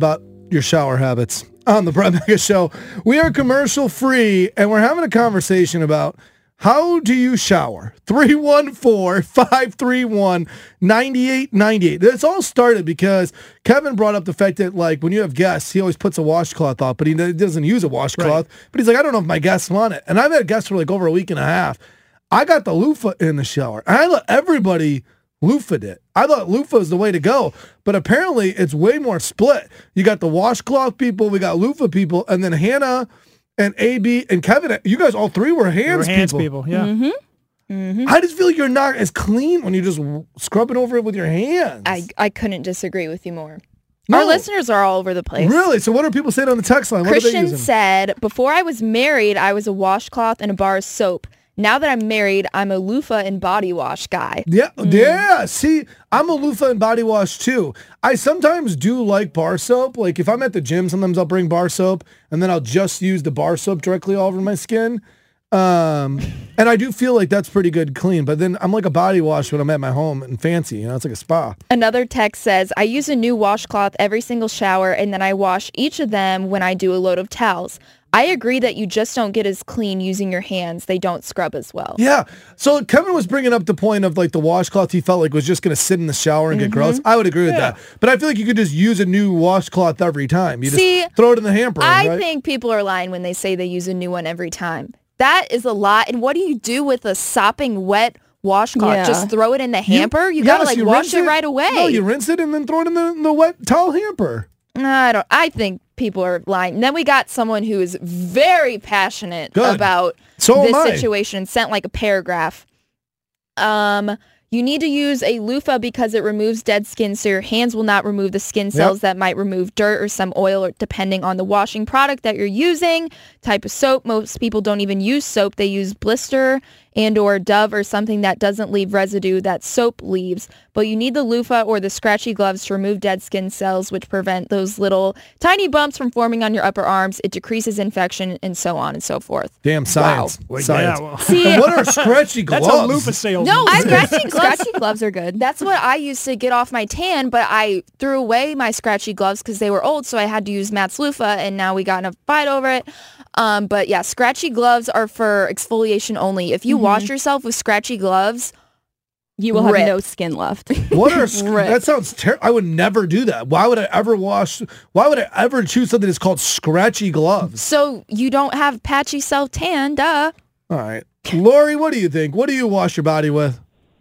your shower habits on the Brett Mega Show. We are commercial free, and we're having a conversation about how do you shower? three one four, five three one, nine eight nine eight. This all started because Kevin brought up the fact that, like, when you have guests, he always puts a washcloth up, but he doesn't use a washcloth. Right. But he's like, I don't know if my guests want it. And I've had guests for like over a week and a half. I got the loofah in the shower. And I let everybody loofah'd it. I thought loofah is the way to go, but apparently it's way more split. You got the washcloth people, we got loofah people, and then Hannah and A B and Kevin, you guys all three were hands, we were hands people. people. Yeah. Mm-hmm. Mm-hmm. I just feel like you're not as clean when you're just scrubbing over it with your hands. I, I couldn't disagree with you more. No. Our listeners are all over the place. Really? So what are people saying on the text line? What Christian are they using? said, before I was married, I was a washcloth and a bar of soap. Now that I'm married, I'm a loofah and body wash guy. Yeah, mm. yeah. See, I'm a loofah and body wash too. I sometimes do like bar soap. Like if I'm at the gym, sometimes I'll bring bar soap and then I'll just use the bar soap directly all over my skin. Um, and I do feel like that's pretty good clean. But then I'm like a body wash when I'm at my home and fancy. You know, it's like a spa. Another text says, I use a new washcloth every single shower and then I wash each of them when I do a load of towels. I agree that you just don't get as clean using your hands. They don't scrub as well. Yeah. So Kevin was bringing up the point of like the washcloth he felt like was just going to sit in the shower and mm-hmm. get gross. I would agree with Yeah. that. But I feel like you could just use a new washcloth every time. You See, just throw it in the hamper. I right? think people are lying when they say they use a new one every time. That is a lot. And what do you do with a sopping wet washcloth? Yeah. Just throw it in the hamper? You, yes, got to like you wash rinse it right away. No, you rinse it and then throw it in the, the wet towel hamper. I don't. I think people are lying. And then we got someone who is very passionate Good. about So am this I. situation and sent like a paragraph. Um, you need to use a loofah because it removes dead skin, so your hands will not remove the skin cells Yep. that might remove dirt or some oil, or depending on the washing product that you're using. Type of soap. Most people don't even use soap. They use blister and or Dove or something that doesn't leave residue that soap leaves. But you need the loofah or the scratchy gloves to remove dead skin cells, which prevent those little tiny bumps from forming on your upper arms. It decreases infection and so on and so forth. Damn science. Well, Science. yeah, well. See, And what are scratchy gloves? That's a loofah sales. no, I scratchy gloves. Scratchy gloves are good. That's what I used to get off my tan, but I threw away my scratchy gloves because they were old, so I had to use Matt's loofah, and now we got in a fight over it. Um, but yeah, scratchy gloves are for exfoliation only. If you Mm-hmm. wash yourself with scratchy gloves, You will have Rip. no skin left. What are sc- Rip. that sounds terrible. I would never do that. Why would I ever wash? Why would I ever choose something that's called scratchy gloves? so you don't have patchy self tan, duh. All right, Lori, what do you think? What do you wash your body with?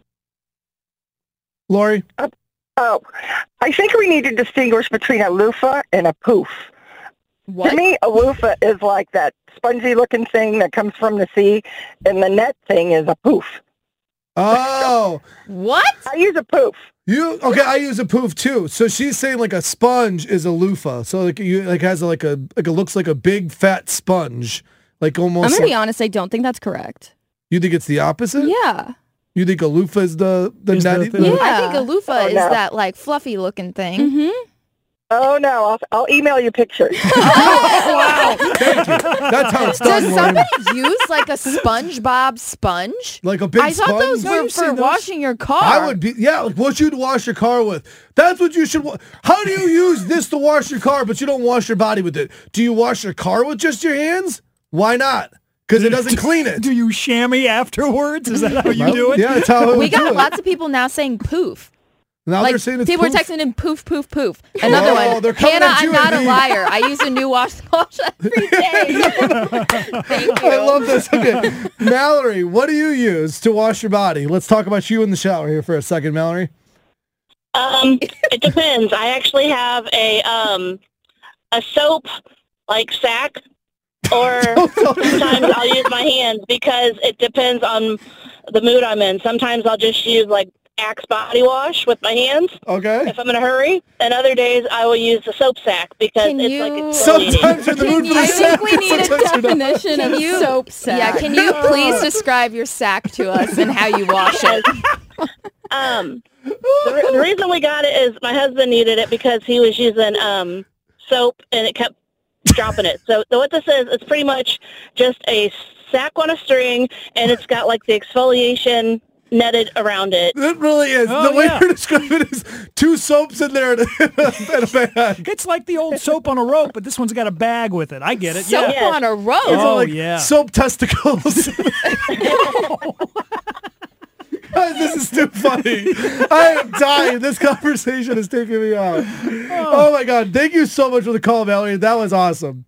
Lori, Oh, I think we need to distinguish between a loofah and a poof. What? To me, a loofah is like that spongy-looking thing that comes from the sea, and the net thing is a poof. oh, What? I use a poof. you okay? I use a poof too. So she's saying like a sponge is a loofah. So like you like has a, like a like it looks like a big fat sponge, like almost. I'm gonna like- be honest. I don't think that's correct. You think it's the opposite? Yeah. You think a loofah is the the Is the natty? thing. the- Yeah. I think a loofah Oh, is no. that like fluffy looking thing. Mm-hmm. Oh, no, I'll, I'll email you pictures. Wow, thank you. That's how it's done. Does Lauren. somebody use like a SpongeBob sponge? Like a big I thought sponge? those No, were you've for seen those. washing your car. I would be, yeah, like what you'd wash your car with. That's what you should, wa- how do you use this to wash your car, but you don't wash your body with it? Do you wash your car with just your hands? Why not? Because it doesn't clean it. Do you chamois afterwards? Is that how you do it? Yeah, that's how I We would do got it. lots of people now saying poof. Now Like they're saying it's people poof. are texting in poof, poof, poof. Another Oh, one. they're coming Hannah, at I'm you, not a Indeed. liar. I use a new washcloth every day. Thank you. I love this. Okay. Mallory, what do you use to wash your body? Let's talk about you in the shower here for a second, Mallory. Um, it depends. I actually have a um a soap like sack, or sometimes I'll use my hands because it depends on the mood I'm in. Sometimes I'll just use like Axe body wash with my hands Okay. if I'm in a hurry, and other days I will use the soap sack because Can it's you- like it's Sometimes you're in the mood for the I sack. think we need a Sometimes you're not. definition Can of you- soap sack. Yeah, can you please describe your sack to us and how you wash it? Um, the, re- the reason we got it is my husband needed it because he was using um, soap and it kept dropping it. So, so what this is, it's pretty much just a sack on a string, and it's got like the exfoliation netted around it. It really is. Oh, the way yeah. you're describing it is two soaps in there and a, and a bag. It's like the old soap on a rope, but this one's got a bag with it. I get it. Soap yeah. on a rope. Is it Oh, like yeah. soap testicles? Guys, this is too funny. I am dying. This conversation is taking me out. Oh my God. Thank you so much for the call, Valerie. That was awesome.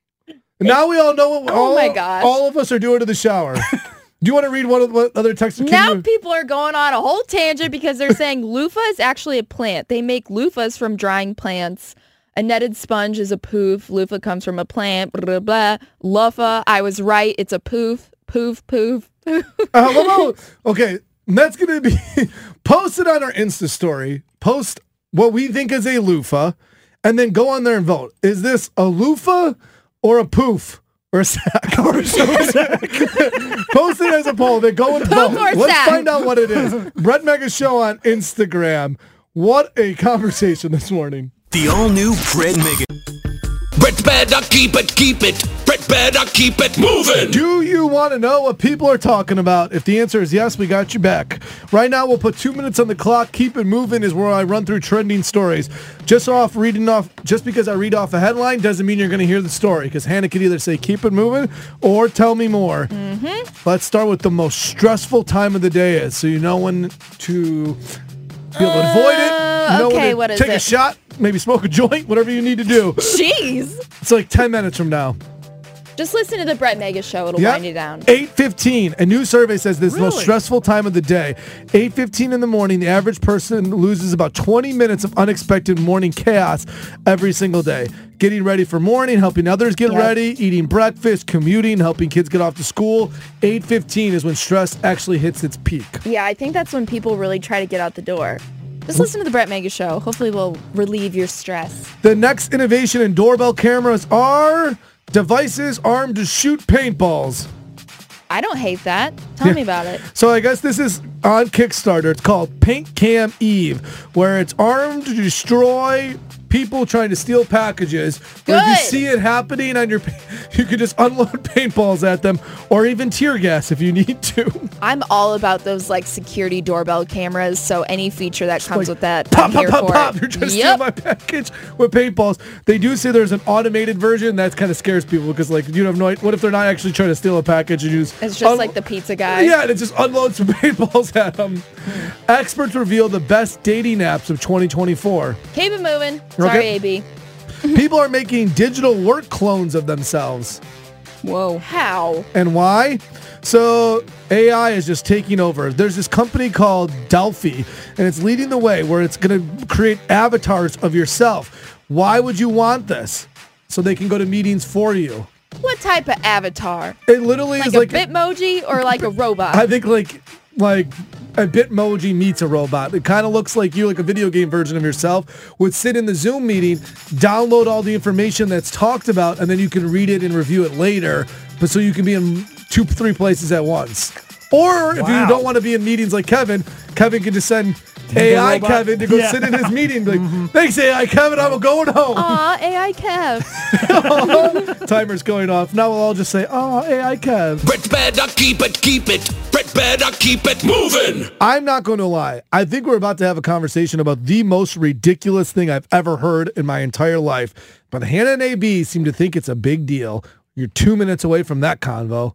Now we all know what Oh all, my gosh. all of us are doing in the shower. Do you want to read one of what other texts? Now people are going on a whole tangent because they're saying loofah is actually a plant. They make loofahs from drying plants. A netted sponge is a poof. Loofah comes from a plant. Blah, blah, blah. Loofah, I was right. It's a poof. Poof, poof, poof. Uh, well, no. Okay, that's going to be posted on our Insta story. Post what we think is a loofah, and then go on there and vote. Is this a loofah or a poof? Or a sack. Or a sack. Post it as a poll. Then go and vote. or Let's sack. find out what it is. Brett Mega Show on Instagram. What a conversation this morning. The all-new Brett Mega. Brett better keep it, keep it. Brett better keep it moving. Do you want to know what people are talking about? If the answer is yes, we got you back. Right now, we'll put two minutes on the clock. Keep it moving is where I run through trending stories. Just off reading off, just because I read off a headline doesn't mean you're going to hear the story. Because Hannah could either say keep it moving or tell me more. Mm-hmm. Let's start with the most stressful time of the day is, so you know when to be able to avoid it. You know okay, when to what is take it? a shot, maybe smoke a joint, whatever you need to do. Jeez. It's like ten minutes from now. Just listen to the Brett Mega Show. It'll Yep. wind you down. eight fifteen. A new survey says this is the most Really? stressful time of the day. eight fifteen in the morning, the average person loses about twenty minutes of unexpected morning chaos every single day. Getting ready for morning, helping others get Yep. ready, eating breakfast, commuting, helping kids get off to school. eight fifteen is when stress actually hits its peak. Yeah, I think that's when people really try to get out the door. Just listen to the Brett Mega Show. Hopefully we'll relieve your stress. The next innovation in doorbell cameras are devices armed to shoot paintballs. I don't hate that. Tell me about it. So I guess this is on Kickstarter. It's called Paint Cam Eve, where it's armed to destroy people trying to steal packages. Or if you Good. see it happening on your, you could just unload paintballs at them, or even tear gas if you need to. I'm all about those like security doorbell cameras. So any feature that comes Like, with that, Pop, I'm pop, here pop, for pop! it. You're trying to steal Yep. my package with paintballs. They do say there's an automated version that kind of scares people because, like, you have no idea. What if they're not actually trying to steal a package and you just It's just un- like the pizza guy. Yeah, and it just unloads some paintballs at them. Experts reveal the best dating apps of twenty twenty-four. Keep it moving. Sorry, Okay. A B. People are making digital work clones of themselves. Whoa. How? And why? So A I is just taking over. There's this company called Delphi, and it's leading the way where it's going to create avatars of yourself. Why would you want this? So they can go to meetings for you. What type of avatar? It literally Like is a like Bitmoji or like a robot? I think like like a Bitmoji meets a robot. It kind of looks like you, like a video game version of yourself, would sit in the Zoom meeting, download all the information that's talked about, and then you can read it and review it later. But so you can be in two, three places at once. Or if Wow. you don't want to be in meetings like Kevin, Kevin can just send A I robot? Kevin to go Yeah. sit in his meeting. Be like, thanks A I Kevin, I'm going home. Aw, A I Kev. Timer's going off. Now we'll all just say, oh, A I Kev. Brett better keep it, keep it. Brett better keep it moving. I'm not going to lie. I think we're about to have a conversation about the most ridiculous thing I've ever heard in my entire life. But Hannah and A B seem to think it's a big deal. You're two minutes away from that convo.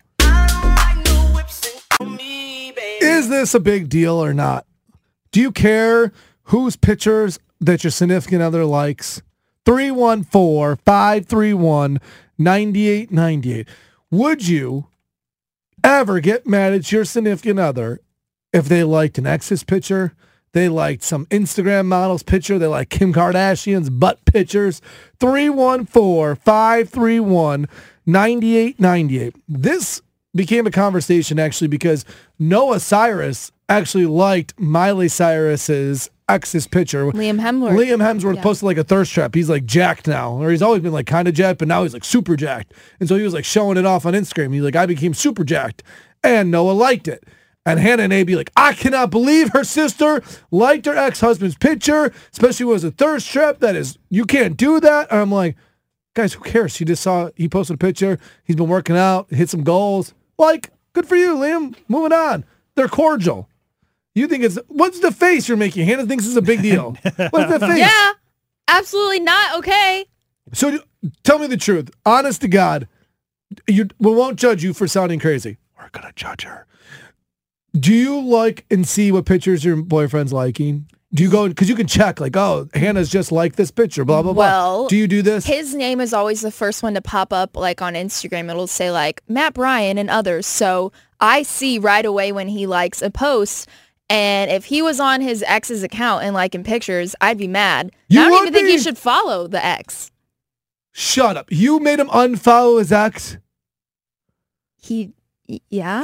Is this a big deal or not? Do you care whose pictures that your significant other likes? three one four, five three one, nine eight nine eight. Would you ever get mad at your significant other if they liked an ex's picture, they liked some Instagram model's picture, they like Kim Kardashian's butt pictures? three one four, five three one, nine eight nine eight. This became a conversation actually because Noah Cyrus actually liked Miley Cyrus's ex's picture. Liam Hemsworth. Liam Hemsworth Yeah. posted like a thirst trap. He's like jacked now, or he's always been like kind of jacked, but now he's like super jacked. And so he was like showing it off on Instagram. He's like, I became super jacked. And Noah liked it. And Hannah and A B like, I cannot believe her sister liked her ex-husband's picture, especially when it was a thirst trap. That is, you can't do that. And I'm like, guys, who cares? She just saw, he posted a picture. He's been working out, hit some goals. Like, good for you, Liam. Moving on. They're cordial. You think it's what's the face you're making? Hannah thinks it's a big deal. What's the face? Yeah, absolutely not okay. So tell me the truth, honest to God. You we won't judge you for sounding crazy. We're gonna judge her. Do you like and see what pictures your boyfriend's liking? Do you go because you can check like, oh, Hannah's just like this picture, blah blah blah. Well, do you do this? His name is always the first one to pop up, like on Instagram. It'll say like Matt Bryan and others. So I see right away when he likes a post. And if he was on his ex's account and liking pictures, I'd be mad. You I don't would even think be? he should follow the ex. Shut up. You made him unfollow his ex? He, y- yeah.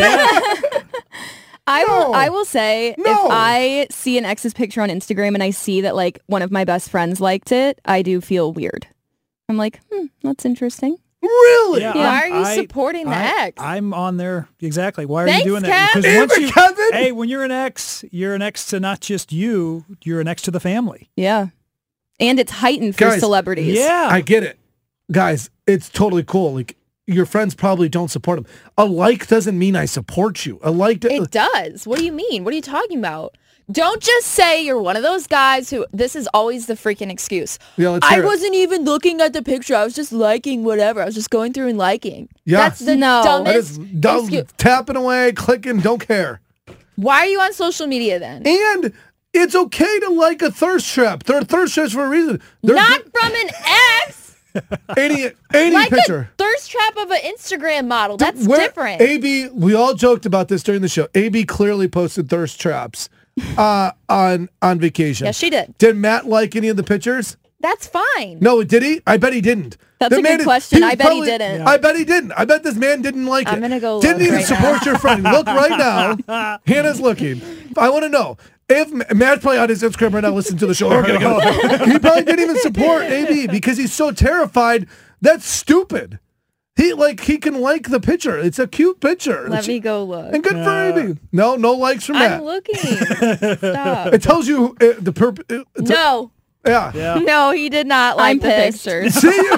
I No. will. I will say, No. if I see an ex's picture on Instagram and I see that like one of my best friends liked it, I do feel weird. I'm like, hmm, that's interesting. Really? Yeah, Why I'm- are you I- supporting the I, ex? I'm on there exactly. Why are Thanks, you doing Kev. that? Because Even once you, Kevin? hey, when you're an ex, you're an ex to not just you. You're an ex to the family. Yeah, and it's heightened for Guys, celebrities. Yeah, I get it. Guys, it's totally cool. Like your friends probably don't support him. A like doesn't mean I support you. A like to, It does. What do you mean? What are you talking about? Don't just say you're one of those guys who, this is always the freaking excuse. Yeah, let's I hear it. wasn't even looking at the picture. I was just liking whatever. I was just going through and liking. Yeah. That's the No. That dumbest is dumb, excuse. tapping away, clicking, don't care. Why are you on social media then? And it's okay to like a thirst trap. They're thirst traps for a reason. They're Not from an ex. any any Like picture. a thirst trap of an Instagram model. That's Where- different. A B, we all joked about this during the show. A B clearly posted thirst traps uh, on on vacation. Yeah, she did. Did Matt like any of the pictures? That's fine. No, did he? I bet he didn't. That's The a man good is- question. was I bet he didn't. I bet he didn't. I bet this man didn't like I'm it. gonna go Didn't look even right support now. your friend. Look right now. Hannah's looking. I want to know. If Matt's probably on his Instagram right now, listen to the show. We're gonna go. He probably didn't even support A B because he's so terrified. That's stupid. He like he can like the picture. It's a cute picture. Let me go look. And good for A B. No, no likes from Matt. I'm looking. Stop. It tells you uh, the purpose. No. Yeah. yeah. No, he did not like I'm the pissed. pictures. See.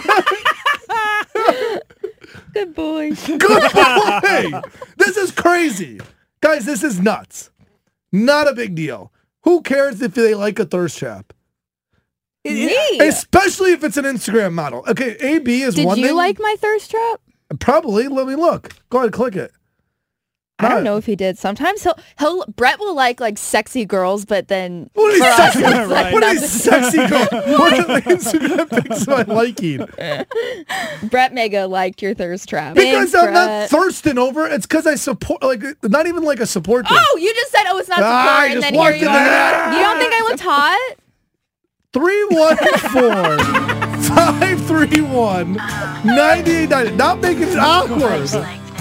Good boy. Good boy. This is crazy. Guys, this is nuts. Not a big deal. Who cares if they like a thirst trap? Me. Especially if it's an Instagram model. Okay, A B is Did one you thing. like my thirst trap? Probably. Let me look. Go ahead, click it. I don't know if he did. Sometimes he'll he'll Brett will like like sexy girls, but then What are for these us, sexy, it's like what are nothing. these sexy girls? What are the Instagram pics am I liking? Brett Mega liked your thirst trap. Because Thanks, I'm not Brett. thirsting over it. It's because I support, like, not even like a support thing. Oh, you just said oh, it's not support, Ah, I and just then here walked you in are. there. You don't think I looked hot? three one four, five three one, nine eight nine. Not making it awkward.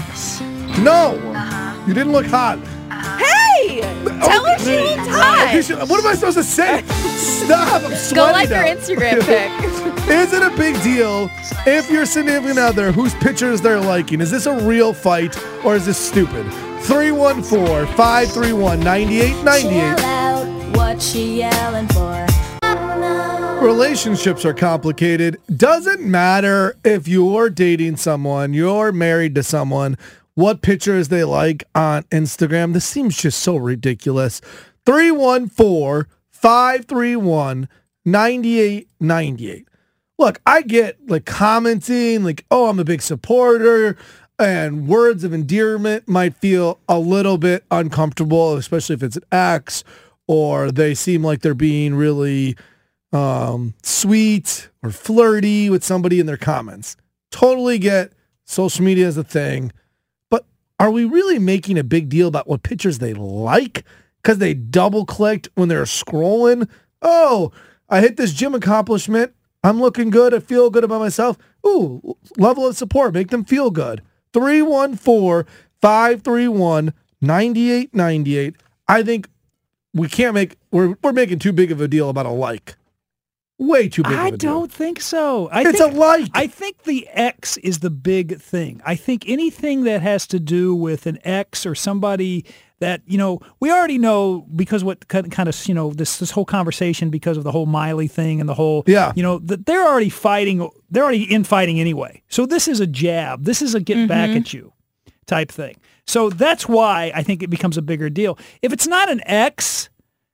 No, you didn't look hot. Hey, tell her she looked hot. Okay, so what am I supposed to say? Stop, I'm sweating Go like now. her Instagram pic. Is it a big deal if your significant other whose pictures they're liking? Is this a real fight or is this stupid? three one four, five three one, nine eight nine eight. What she yelling for? Relationships are complicated. Doesn't matter if you're dating someone, you're married to someone, what pictures they like on Instagram. This seems just so ridiculous. three one four, five three one, nine eight nine eight. Look, I get like commenting like, oh, I'm a big supporter, and words of endearment might feel a little bit uncomfortable, especially if it's an ex or they seem like they're being really um, sweet or flirty with somebody in their comments. Totally get social media is a thing, but are we really making a big deal about what pictures they like because they double clicked when they're scrolling? Oh, I hit this gym accomplishment. I'm looking good. I feel good about myself. Ooh, level of support. Make them feel good. three one four, five three one, nine eight nine eight. I think we can't make, we're, we're making too big of a deal about a like. Way too big I of a deal. don't think so. I It's think, a like. I think the X is the big thing. I think anything that has to do with an ex or somebody that, you know, we already know because what kind of, you know, this this whole conversation because of the whole Miley thing and the whole, yeah. you know, that they're already fighting. They're already in fighting anyway. So this is a jab. This is a get Mm-hmm. back at you type thing. So that's why I think it becomes a bigger deal. If it's not an ex,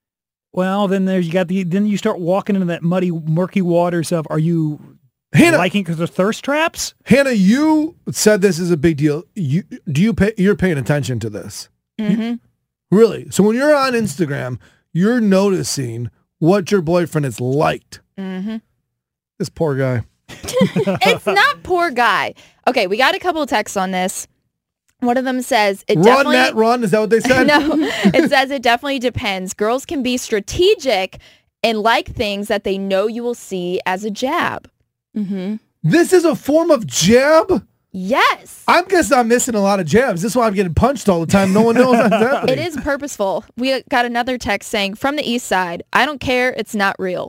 well, then there you got the then you start walking into that muddy, murky waters of are you Hannah, liking because they're thirst traps? Hannah, you said this is a big deal. You do you pay? You're paying attention to this, Mm-hmm. You, really? So when you're on Instagram, you're noticing what your boyfriend has liked. Mm-hmm. This poor guy. It's not poor guy. Okay, we got a couple of texts on this. One of them says it Run, definitely Nat, run. Is that what they said? No, it says it definitely depends. Girls can be strategic and like things that they know you will see as a jab. Mm-hmm. This is a form of jab? Yes. I guess I'm missing a lot of jabs. This is why I'm getting punched all the time. No one knows what's happening. It is purposeful. We got another text saying, from the east side, I don't care, it's not real.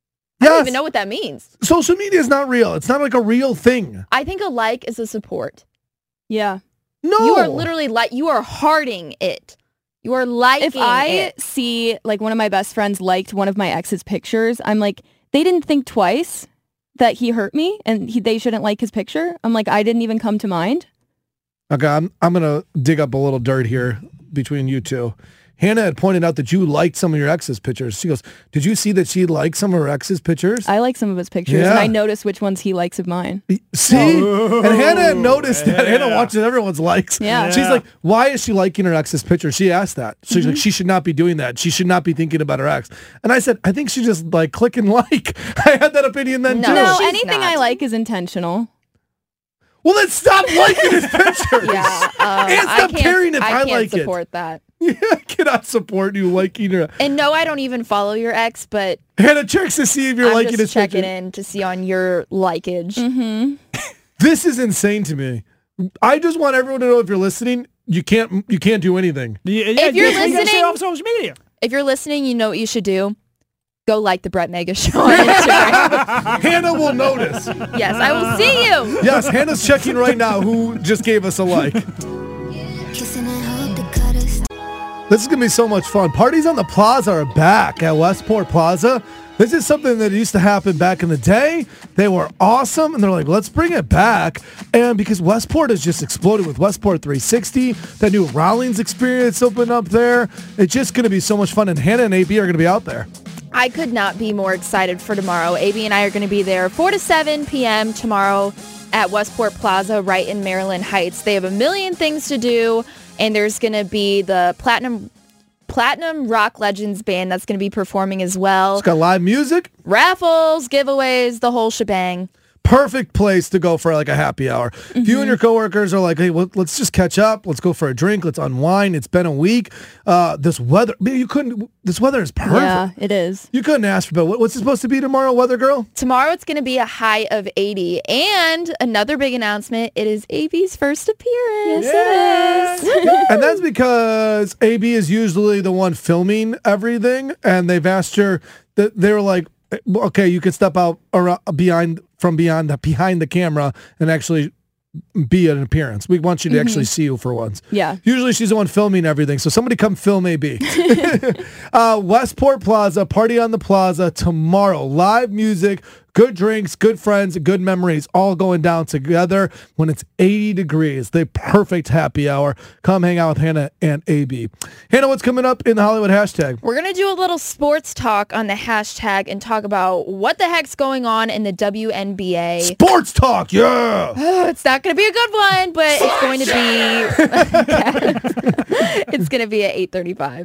I Yes. don't even know what that means. Social media is not real. It's not like a real thing. I think a like is a support. Yeah. No. You are literally like, you are hearting it. You are liking If I it. see, like, one of my best friends liked one of my ex's pictures, I'm like, they didn't think twice that he hurt me and he, they shouldn't like his picture. I'm like, I didn't even come to mind. Okay, I'm, I'm going to dig up a little dirt here between you two. Hannah had pointed out that you liked some of your ex's pictures. She goes, did you see that she liked some of her ex's pictures? I like some of his pictures, Yeah. and I notice which ones he likes of mine. See? And Hannah had noticed that. Hannah watches everyone's likes. Yeah. She's like, why is she liking her ex's picture? She asked that. She's like, she should not be doing that. She should not be thinking about her ex. And I said, I think she just like click and like. I had that opinion then No. too. No, she's anything not. I like is intentional. Well, then stop liking his pictures. Yeah, um, And I stop can't, caring if I, I can't like support that. it. I cannot support you liking her. And no, I don't even follow your ex, but Hannah checks to see if you're I'm liking just his checking picture. in to see on your likeage. Mm-hmm. This is insane to me. I just want everyone to know if you're listening, you can't you can't do anything. Yeah, If you're you gotta stay listening- off social media. If you're listening, you know what you should do. Go like the Brett Mega Show on Instagram. Hannah will notice. Yes, I will see you. Yes, Hannah's checking right now who just gave us a like. This is going to be so much fun. Parties on the Plaza are back at Westport Plaza. This is something that used to happen back in the day. They were awesome, and they're like, let's bring it back. And because Westport has just exploded with Westport three sixty, that new Rawlings experience opened up there. It's just going to be so much fun, and Hannah and A B are going to be out there. I could not be more excited for tomorrow. A B and I are going to be there four to seven p.m. tomorrow at Westport Plaza right in Maryland Heights. They have a million things to do, and there's going to be the Platinum Platinum Rock Legends band that's going to be performing as well. It's got live music. Raffles, giveaways, the whole shebang. Perfect place to go for like a happy hour. Mm-hmm. If you and your coworkers are like, hey, well, let's just catch up. Let's go for a drink. Let's unwind. It's been a week. Uh, this weather, man, you couldn't, this weather is perfect. Yeah, it is. You couldn't ask for better. What, what's it supposed to be tomorrow, weather girl? Tomorrow it's going to be a high of eighty. And another big announcement, it is A B's first appearance. Yes, it is. And that's because A B is usually the one filming everything. And they've asked her, that they were like, okay, you could step out around, behind from beyond the, behind the camera and actually be an appearance. We want you to Mhm. actually see you for once. Yeah. Usually she's the one filming everything. So somebody come film A B. uh, Westport Plaza, Party on the Plaza tomorrow. Live music, good drinks, good friends, good memories, all going down together when it's eighty degrees. The perfect happy hour. Come hang out with Hannah and A B. Hannah, what's coming up in the Hollywood hashtag? We're going to do a little sports talk on the hashtag and talk about what the heck's going on in the W N B A. Sports talk, yeah! It's not going to be a good one, but it's going to be it's going to be at eight thirty-five.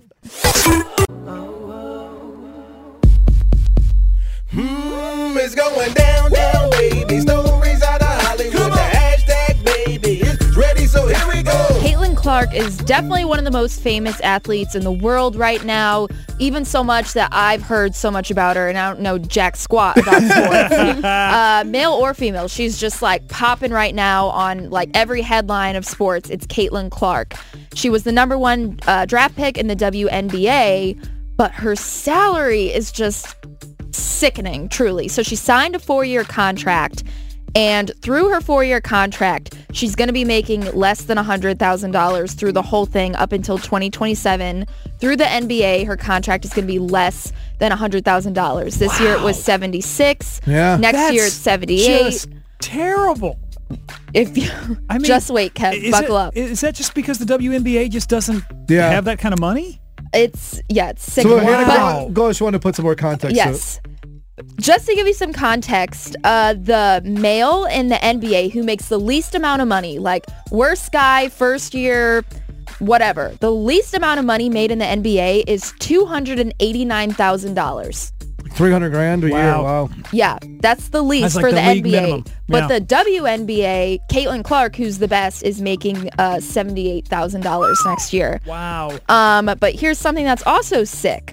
Mm, it's going down, down, baby. Stories out of Hollywood. The hashtag, baby. It's ready, so here we go. Caitlin Clark is definitely one of the most famous athletes in the world right now, even so much that I've heard so much about her and I don't know jack squat about sports. uh, male or female, she's just like popping right now on like every headline of sports. It's Caitlin Clark. She was the number one uh, draft pick in the W N B A, but her salary is just sickening, truly. So she signed a four-year contract, and through her four-year contract, she's going to be making less than one hundred thousand dollars through the whole thing up until twenty twenty-seven. Through the N B A, her contract is going to be less than one hundred thousand dollars. This year it was seventy-six. Yeah. Next That's year it's seventy-eight. just terrible. If you I mean, just wait, Kev, is buckle it, up. Is that just because the W N B A just doesn't Yeah. have that kind of money? It's yeah, it's sick. So Hannah, Wow. go, go. I just want to put some more context. to Yes. Just to give you some context, uh, the male in the N B A who makes the least amount of money, like worst guy, first year, whatever, the least amount of money made in the N B A is two hundred eighty-nine thousand dollars. it. three hundred grand a year. Wow. Wow. Yeah, that's the least That's like for the the, league N B A. minimum. But Yeah. the W N B A, Caitlin Clark, who's the best, is making uh, seventy-eight thousand dollars next year. Wow. Um, but here's something that's also sick.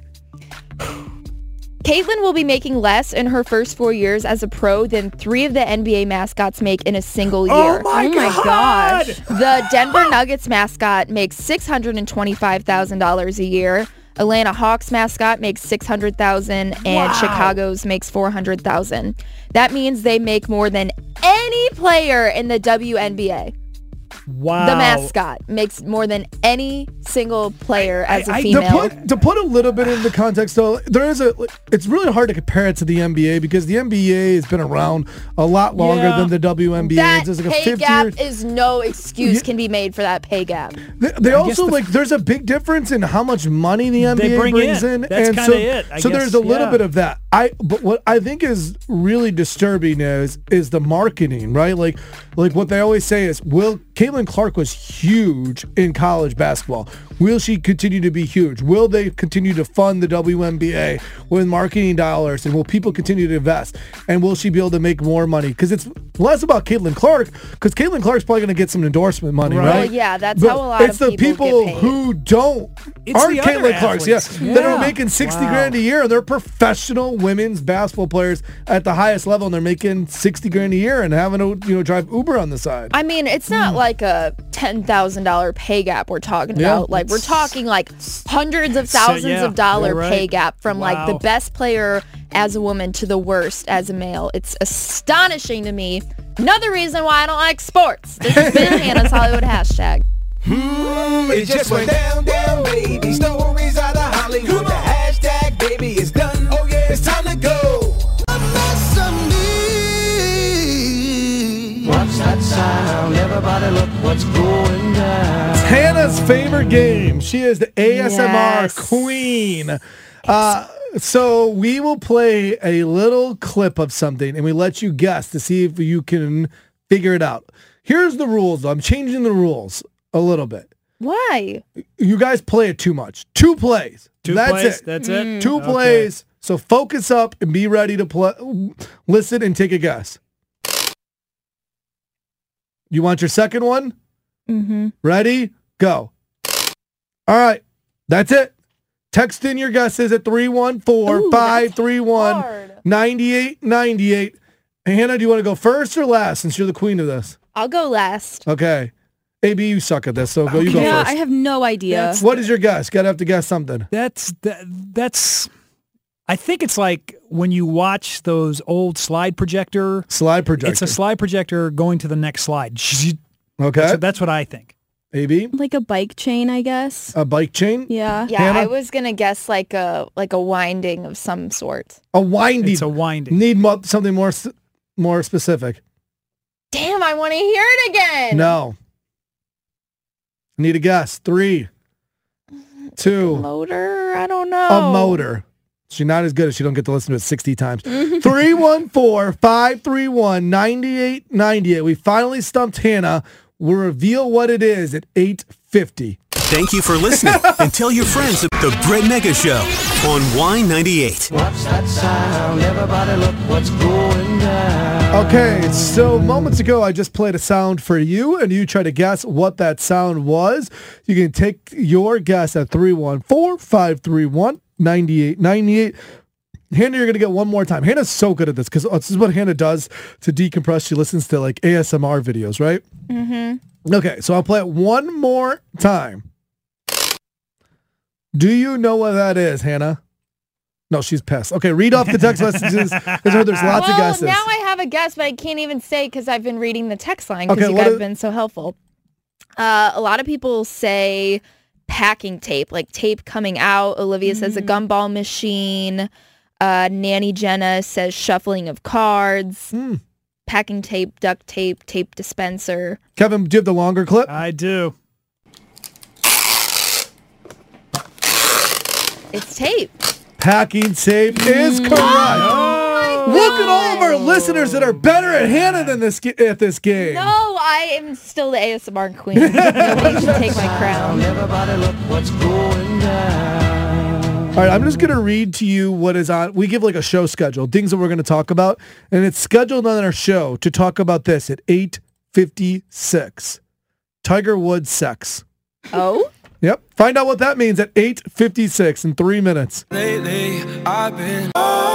Caitlin will be making less in her first four years as a pro than three of the N B A mascots make in a single year. Oh my, God. gosh. The Denver Nuggets mascot makes six hundred twenty-five thousand dollars a year. Atlanta Hawks mascot makes six hundred thousand dollars and Wow. Chicago's makes four hundred thousand dollars. That means they make more than any player in the W N B A. Wow. The mascot makes more than any single player as a I- I- To female. put, to put a little bit into context, though, there is a. It's really hard to compare it to the N B A because the N B A has been around a lot longer Yeah. than the W N B A. That It's like a pay fifty gap years- is no excuse Yeah. can be made for that pay gap. They, they I guess also the- like there's a big difference in how much money the N B A They bring brings in. in, That's and kinda so it, I so guess, there's a little yeah. bit of that. I but what I think is really disturbing is is the marketing, right? Like like what they always say is, will Caitlin Clark was huge in college basketball. Will she continue to be huge? Will they continue to fund the W N B A with marketing dollars? And will people continue to invest? And will she be able to make more money? Because it's less about Caitlin Clark, because Caitlin Clark's probably going to get some endorsement money, Right. right? Well, yeah, that's But how a lot it's of the people people get paid. who don't It's aren't the other Caitlin Clarks, yeah, athletes. that are Yeah. making sixty Wow. grand a year, and they're professional women's basketball players at the highest level, and they're making sixty grand a year and having to you know drive Uber on the side. I mean, it's not like a ten thousand dollars pay gap we're talking Yeah. about. Like, we're talking like hundreds of So, thousands yeah, of dollar you're right. pay gap from like the Wow. best player as a woman to the worst as a male. It's astonishing to me. Another reason why I don't like sports. This has been Hannah's Hollywood hashtag. Mm, it just went down, down, baby. Stories out of Hollywood. The hashtag, baby, is done. Oh yeah, it's time to go. What's that sound? Everybody look what's going down. It's Hannah's favorite game. She is the A S M R Yes. queen. Uh, so we will play a little clip of something, and we let you guess to see if you can figure it out. Here's the rules, though. I'm changing the rules a little bit. Why? You guys play it too much. Two plays. Two That's plays, it. that's it? Two Okay. plays. So focus up and be ready to play. Listen and take a guess. You want your second one? Mm-hmm. Ready? Go. All right. That's it. Text in your guesses at three one four, five three one, nine eight nine eight. Hannah, do you want to go first or last since you're the queen of this? I'll go last. Okay. A B, you suck at this, so go. You go yeah, first. I have no idea. What is your guess? Gotta have to guess something. That's that, that's. I think it's like when you watch those old slide projector. Slide projector. It's a slide projector going to the next slide. Okay. So that's what I think. A B? Like a bike chain, I guess. A bike chain? Yeah. Yeah, Hannah? I was gonna guess like a like a winding of some sort. A winding. It's a winding. Need mo- something more s- more specific. Damn, I want to hear it again. No. Need a guess. Three, two, Motor? I don't know. a motor. She's not as good as she don't get to listen to it sixty times. three one four, five three one, nine eight nine eight. We finally stumped Hannah. We'll reveal what it is at eight fifty. Thank you for listening, and tell your friends about the Brett Mega Show on Y ninety-eight. What's that sound? Everybody look what's going down. Okay, so moments ago I just played a sound for you, and you try to guess what that sound was. You can take your guess at three one four, five three one, nine eight nine eight. Hannah, you're going to get one more time. Hannah's so good at this because this is what Hannah does to decompress. She listens to like A S M R videos, right? Mm-hmm. Okay, so I'll play it one more time. Do you know what that is, Hannah? No, she's pissed. Okay, read off the text messages because there's lots well, of guesses. now I have a guess, but I can't even say because I've been reading the text line because Okay, you what guys have is- been so helpful. Uh, a lot of people say packing tape, like tape coming out. Olivia says a gumball machine. Uh, Nanny Jenna says shuffling of cards. Hmm. packing tape, duct tape, tape dispenser. Kevin, do you have the longer clip? I do. It's tape. Packing tape is correct. Oh Look at all of our listeners that are better at Hannah than this ga- at this game. No, I am still the A S M R queen. Nobody should take my crown. Everybody look what's going down. All right, I'm just going to read to you what is on. We give like a show schedule, things that we're going to talk about, and it's scheduled on our show to talk about this at eight fifty-six. Tiger Woods sex. Oh? Yep. Find out what that means at eight fifty-six in three minutes. Lately, I've been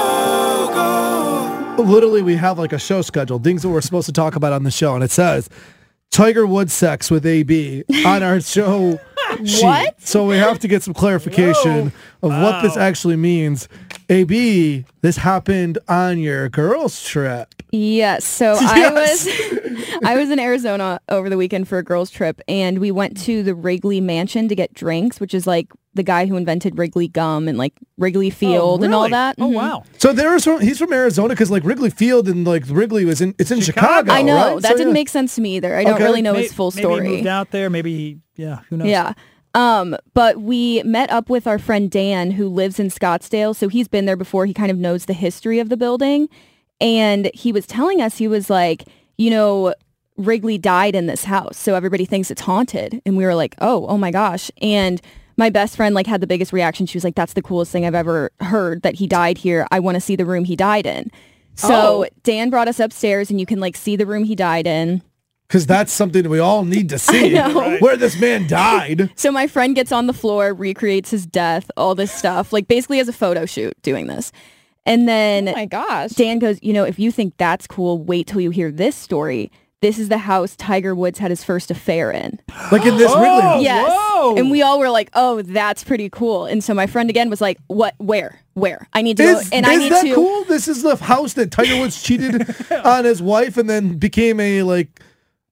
oh, Literally, we have like a show schedule, things that we're supposed to talk about on the show, and it says Tiger Woods sex with A B on our show sheet. What? So we have to get some clarification Whoa. of Wow. what this actually means. A B, this happened on your girls' trip. Yes. So Yes. I was I was in Arizona over the weekend for a girls' trip, and we went to the Wrigley Mansion to get drinks, which is like the guy who invented Wrigley gum and like Wrigley Field oh, and all really? that. Oh, Mhm. wow. So there was from, he's from Arizona because like Wrigley Field and like Wrigley was in it's in Chicago. Chicago. I know. right? That So, didn't yeah. make sense to me either. I don't Okay. really know May- his full Maybe story. he moved out there. Maybe, he, yeah, who knows? Yeah. Um, but we met up with our friend Dan, who lives in Scottsdale. So he's been there before. He kind of knows the history of the building. And he was telling us, he was like, you know, Wrigley died in this house. So everybody thinks it's haunted. And we were like, oh, oh my gosh. And my best friend like had the biggest reaction. She was like, that's the coolest thing I've ever heard, that he died here. I want to see the room he died in. So Oh. Dan brought us upstairs, and you can like see the room he died in. Because that's something that we all need to see. I know. Right. Where this man died. So my friend gets on the floor, recreates his death, all this stuff, like basically as a photo shoot doing this. And then Oh my gosh. Dan goes, you know, if you think that's cool, wait till you hear this story. This is the house Tiger Woods had his first affair in. Like in this Oh, Wrigley house. Yes. whoa. And we all were like, oh, that's pretty cool. And so my friend again was like, what, where, where? I need to Is, go. And I is need that to. cool? This is the house that Tiger Woods cheated on his wife and then became a like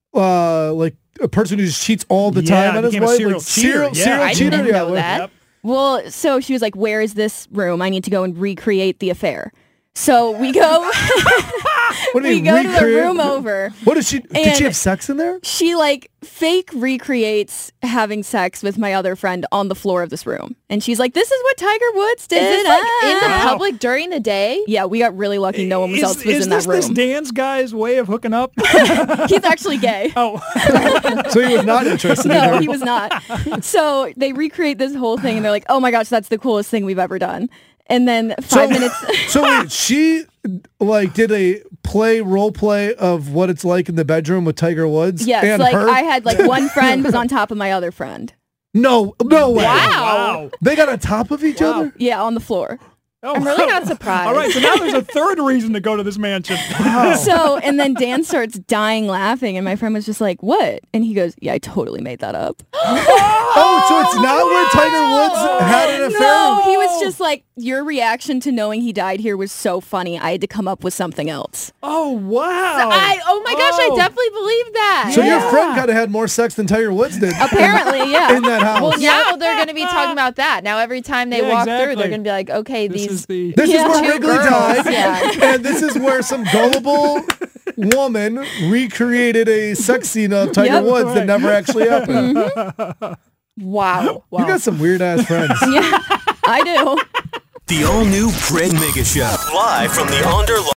uh like a person who just cheats all the Yeah, time on his became a wife. serial like cheater. serial, Yeah. serial I cheater. didn't yeah, know like- that. Yep. Well, so she was like, where is this room? I need to go and recreate the affair. So we go, What do you we mean, go to the recreate- room over. What did she? Did she And- have sex in there? She like fake recreates having sex with my other friend on the floor of this room. And she's like, this is what Tiger Woods did. Is this like in the Ah. public during the day? Yeah, we got really lucky. No one Is, else was is in this that this room. Dan's guy's way of hooking up? He's actually gay. Oh, So he was not interested in No, her. he was not. So they recreate this whole thing and they're like, oh my gosh, that's the coolest thing we've ever done. And then five so, minutes. so wait, she like did a play role play of what it's like in the bedroom with Tiger Woods. Yes, and like her? I had like one friend was on top of my other friend. no, no way. Wow. They got on top of each other. Yeah, on the floor. oh. I'm really not surprised. All right, so now there's a third reason to go to this mansion. So, and then Dan starts dying laughing, and my friend was just like, what? And he goes, yeah, I totally made that up. Oh, so it's not where Tiger Woods had an affair. No, he was just like, your reaction to knowing he died here was so funny. I had to come up with something else. Oh, wow. I, oh my gosh, I Oh. definitely believe that. So your friend kind of had more sex than Tiger Woods did. Apparently, yeah. In that house. Well, now they're going to be talking about that. Now every time they Yeah, walk exactly. through, they're going to be like, okay, This these is the... This Yeah. is where Two Wrigley girls, died, yeah. and this is where some gullible woman recreated a sex scene of Tiger Yep. Woods that Right. never actually happened. wow. wow. You got some weird ass friends. Yeah, I do. The all-new Fred Mega Show. Live from the Onder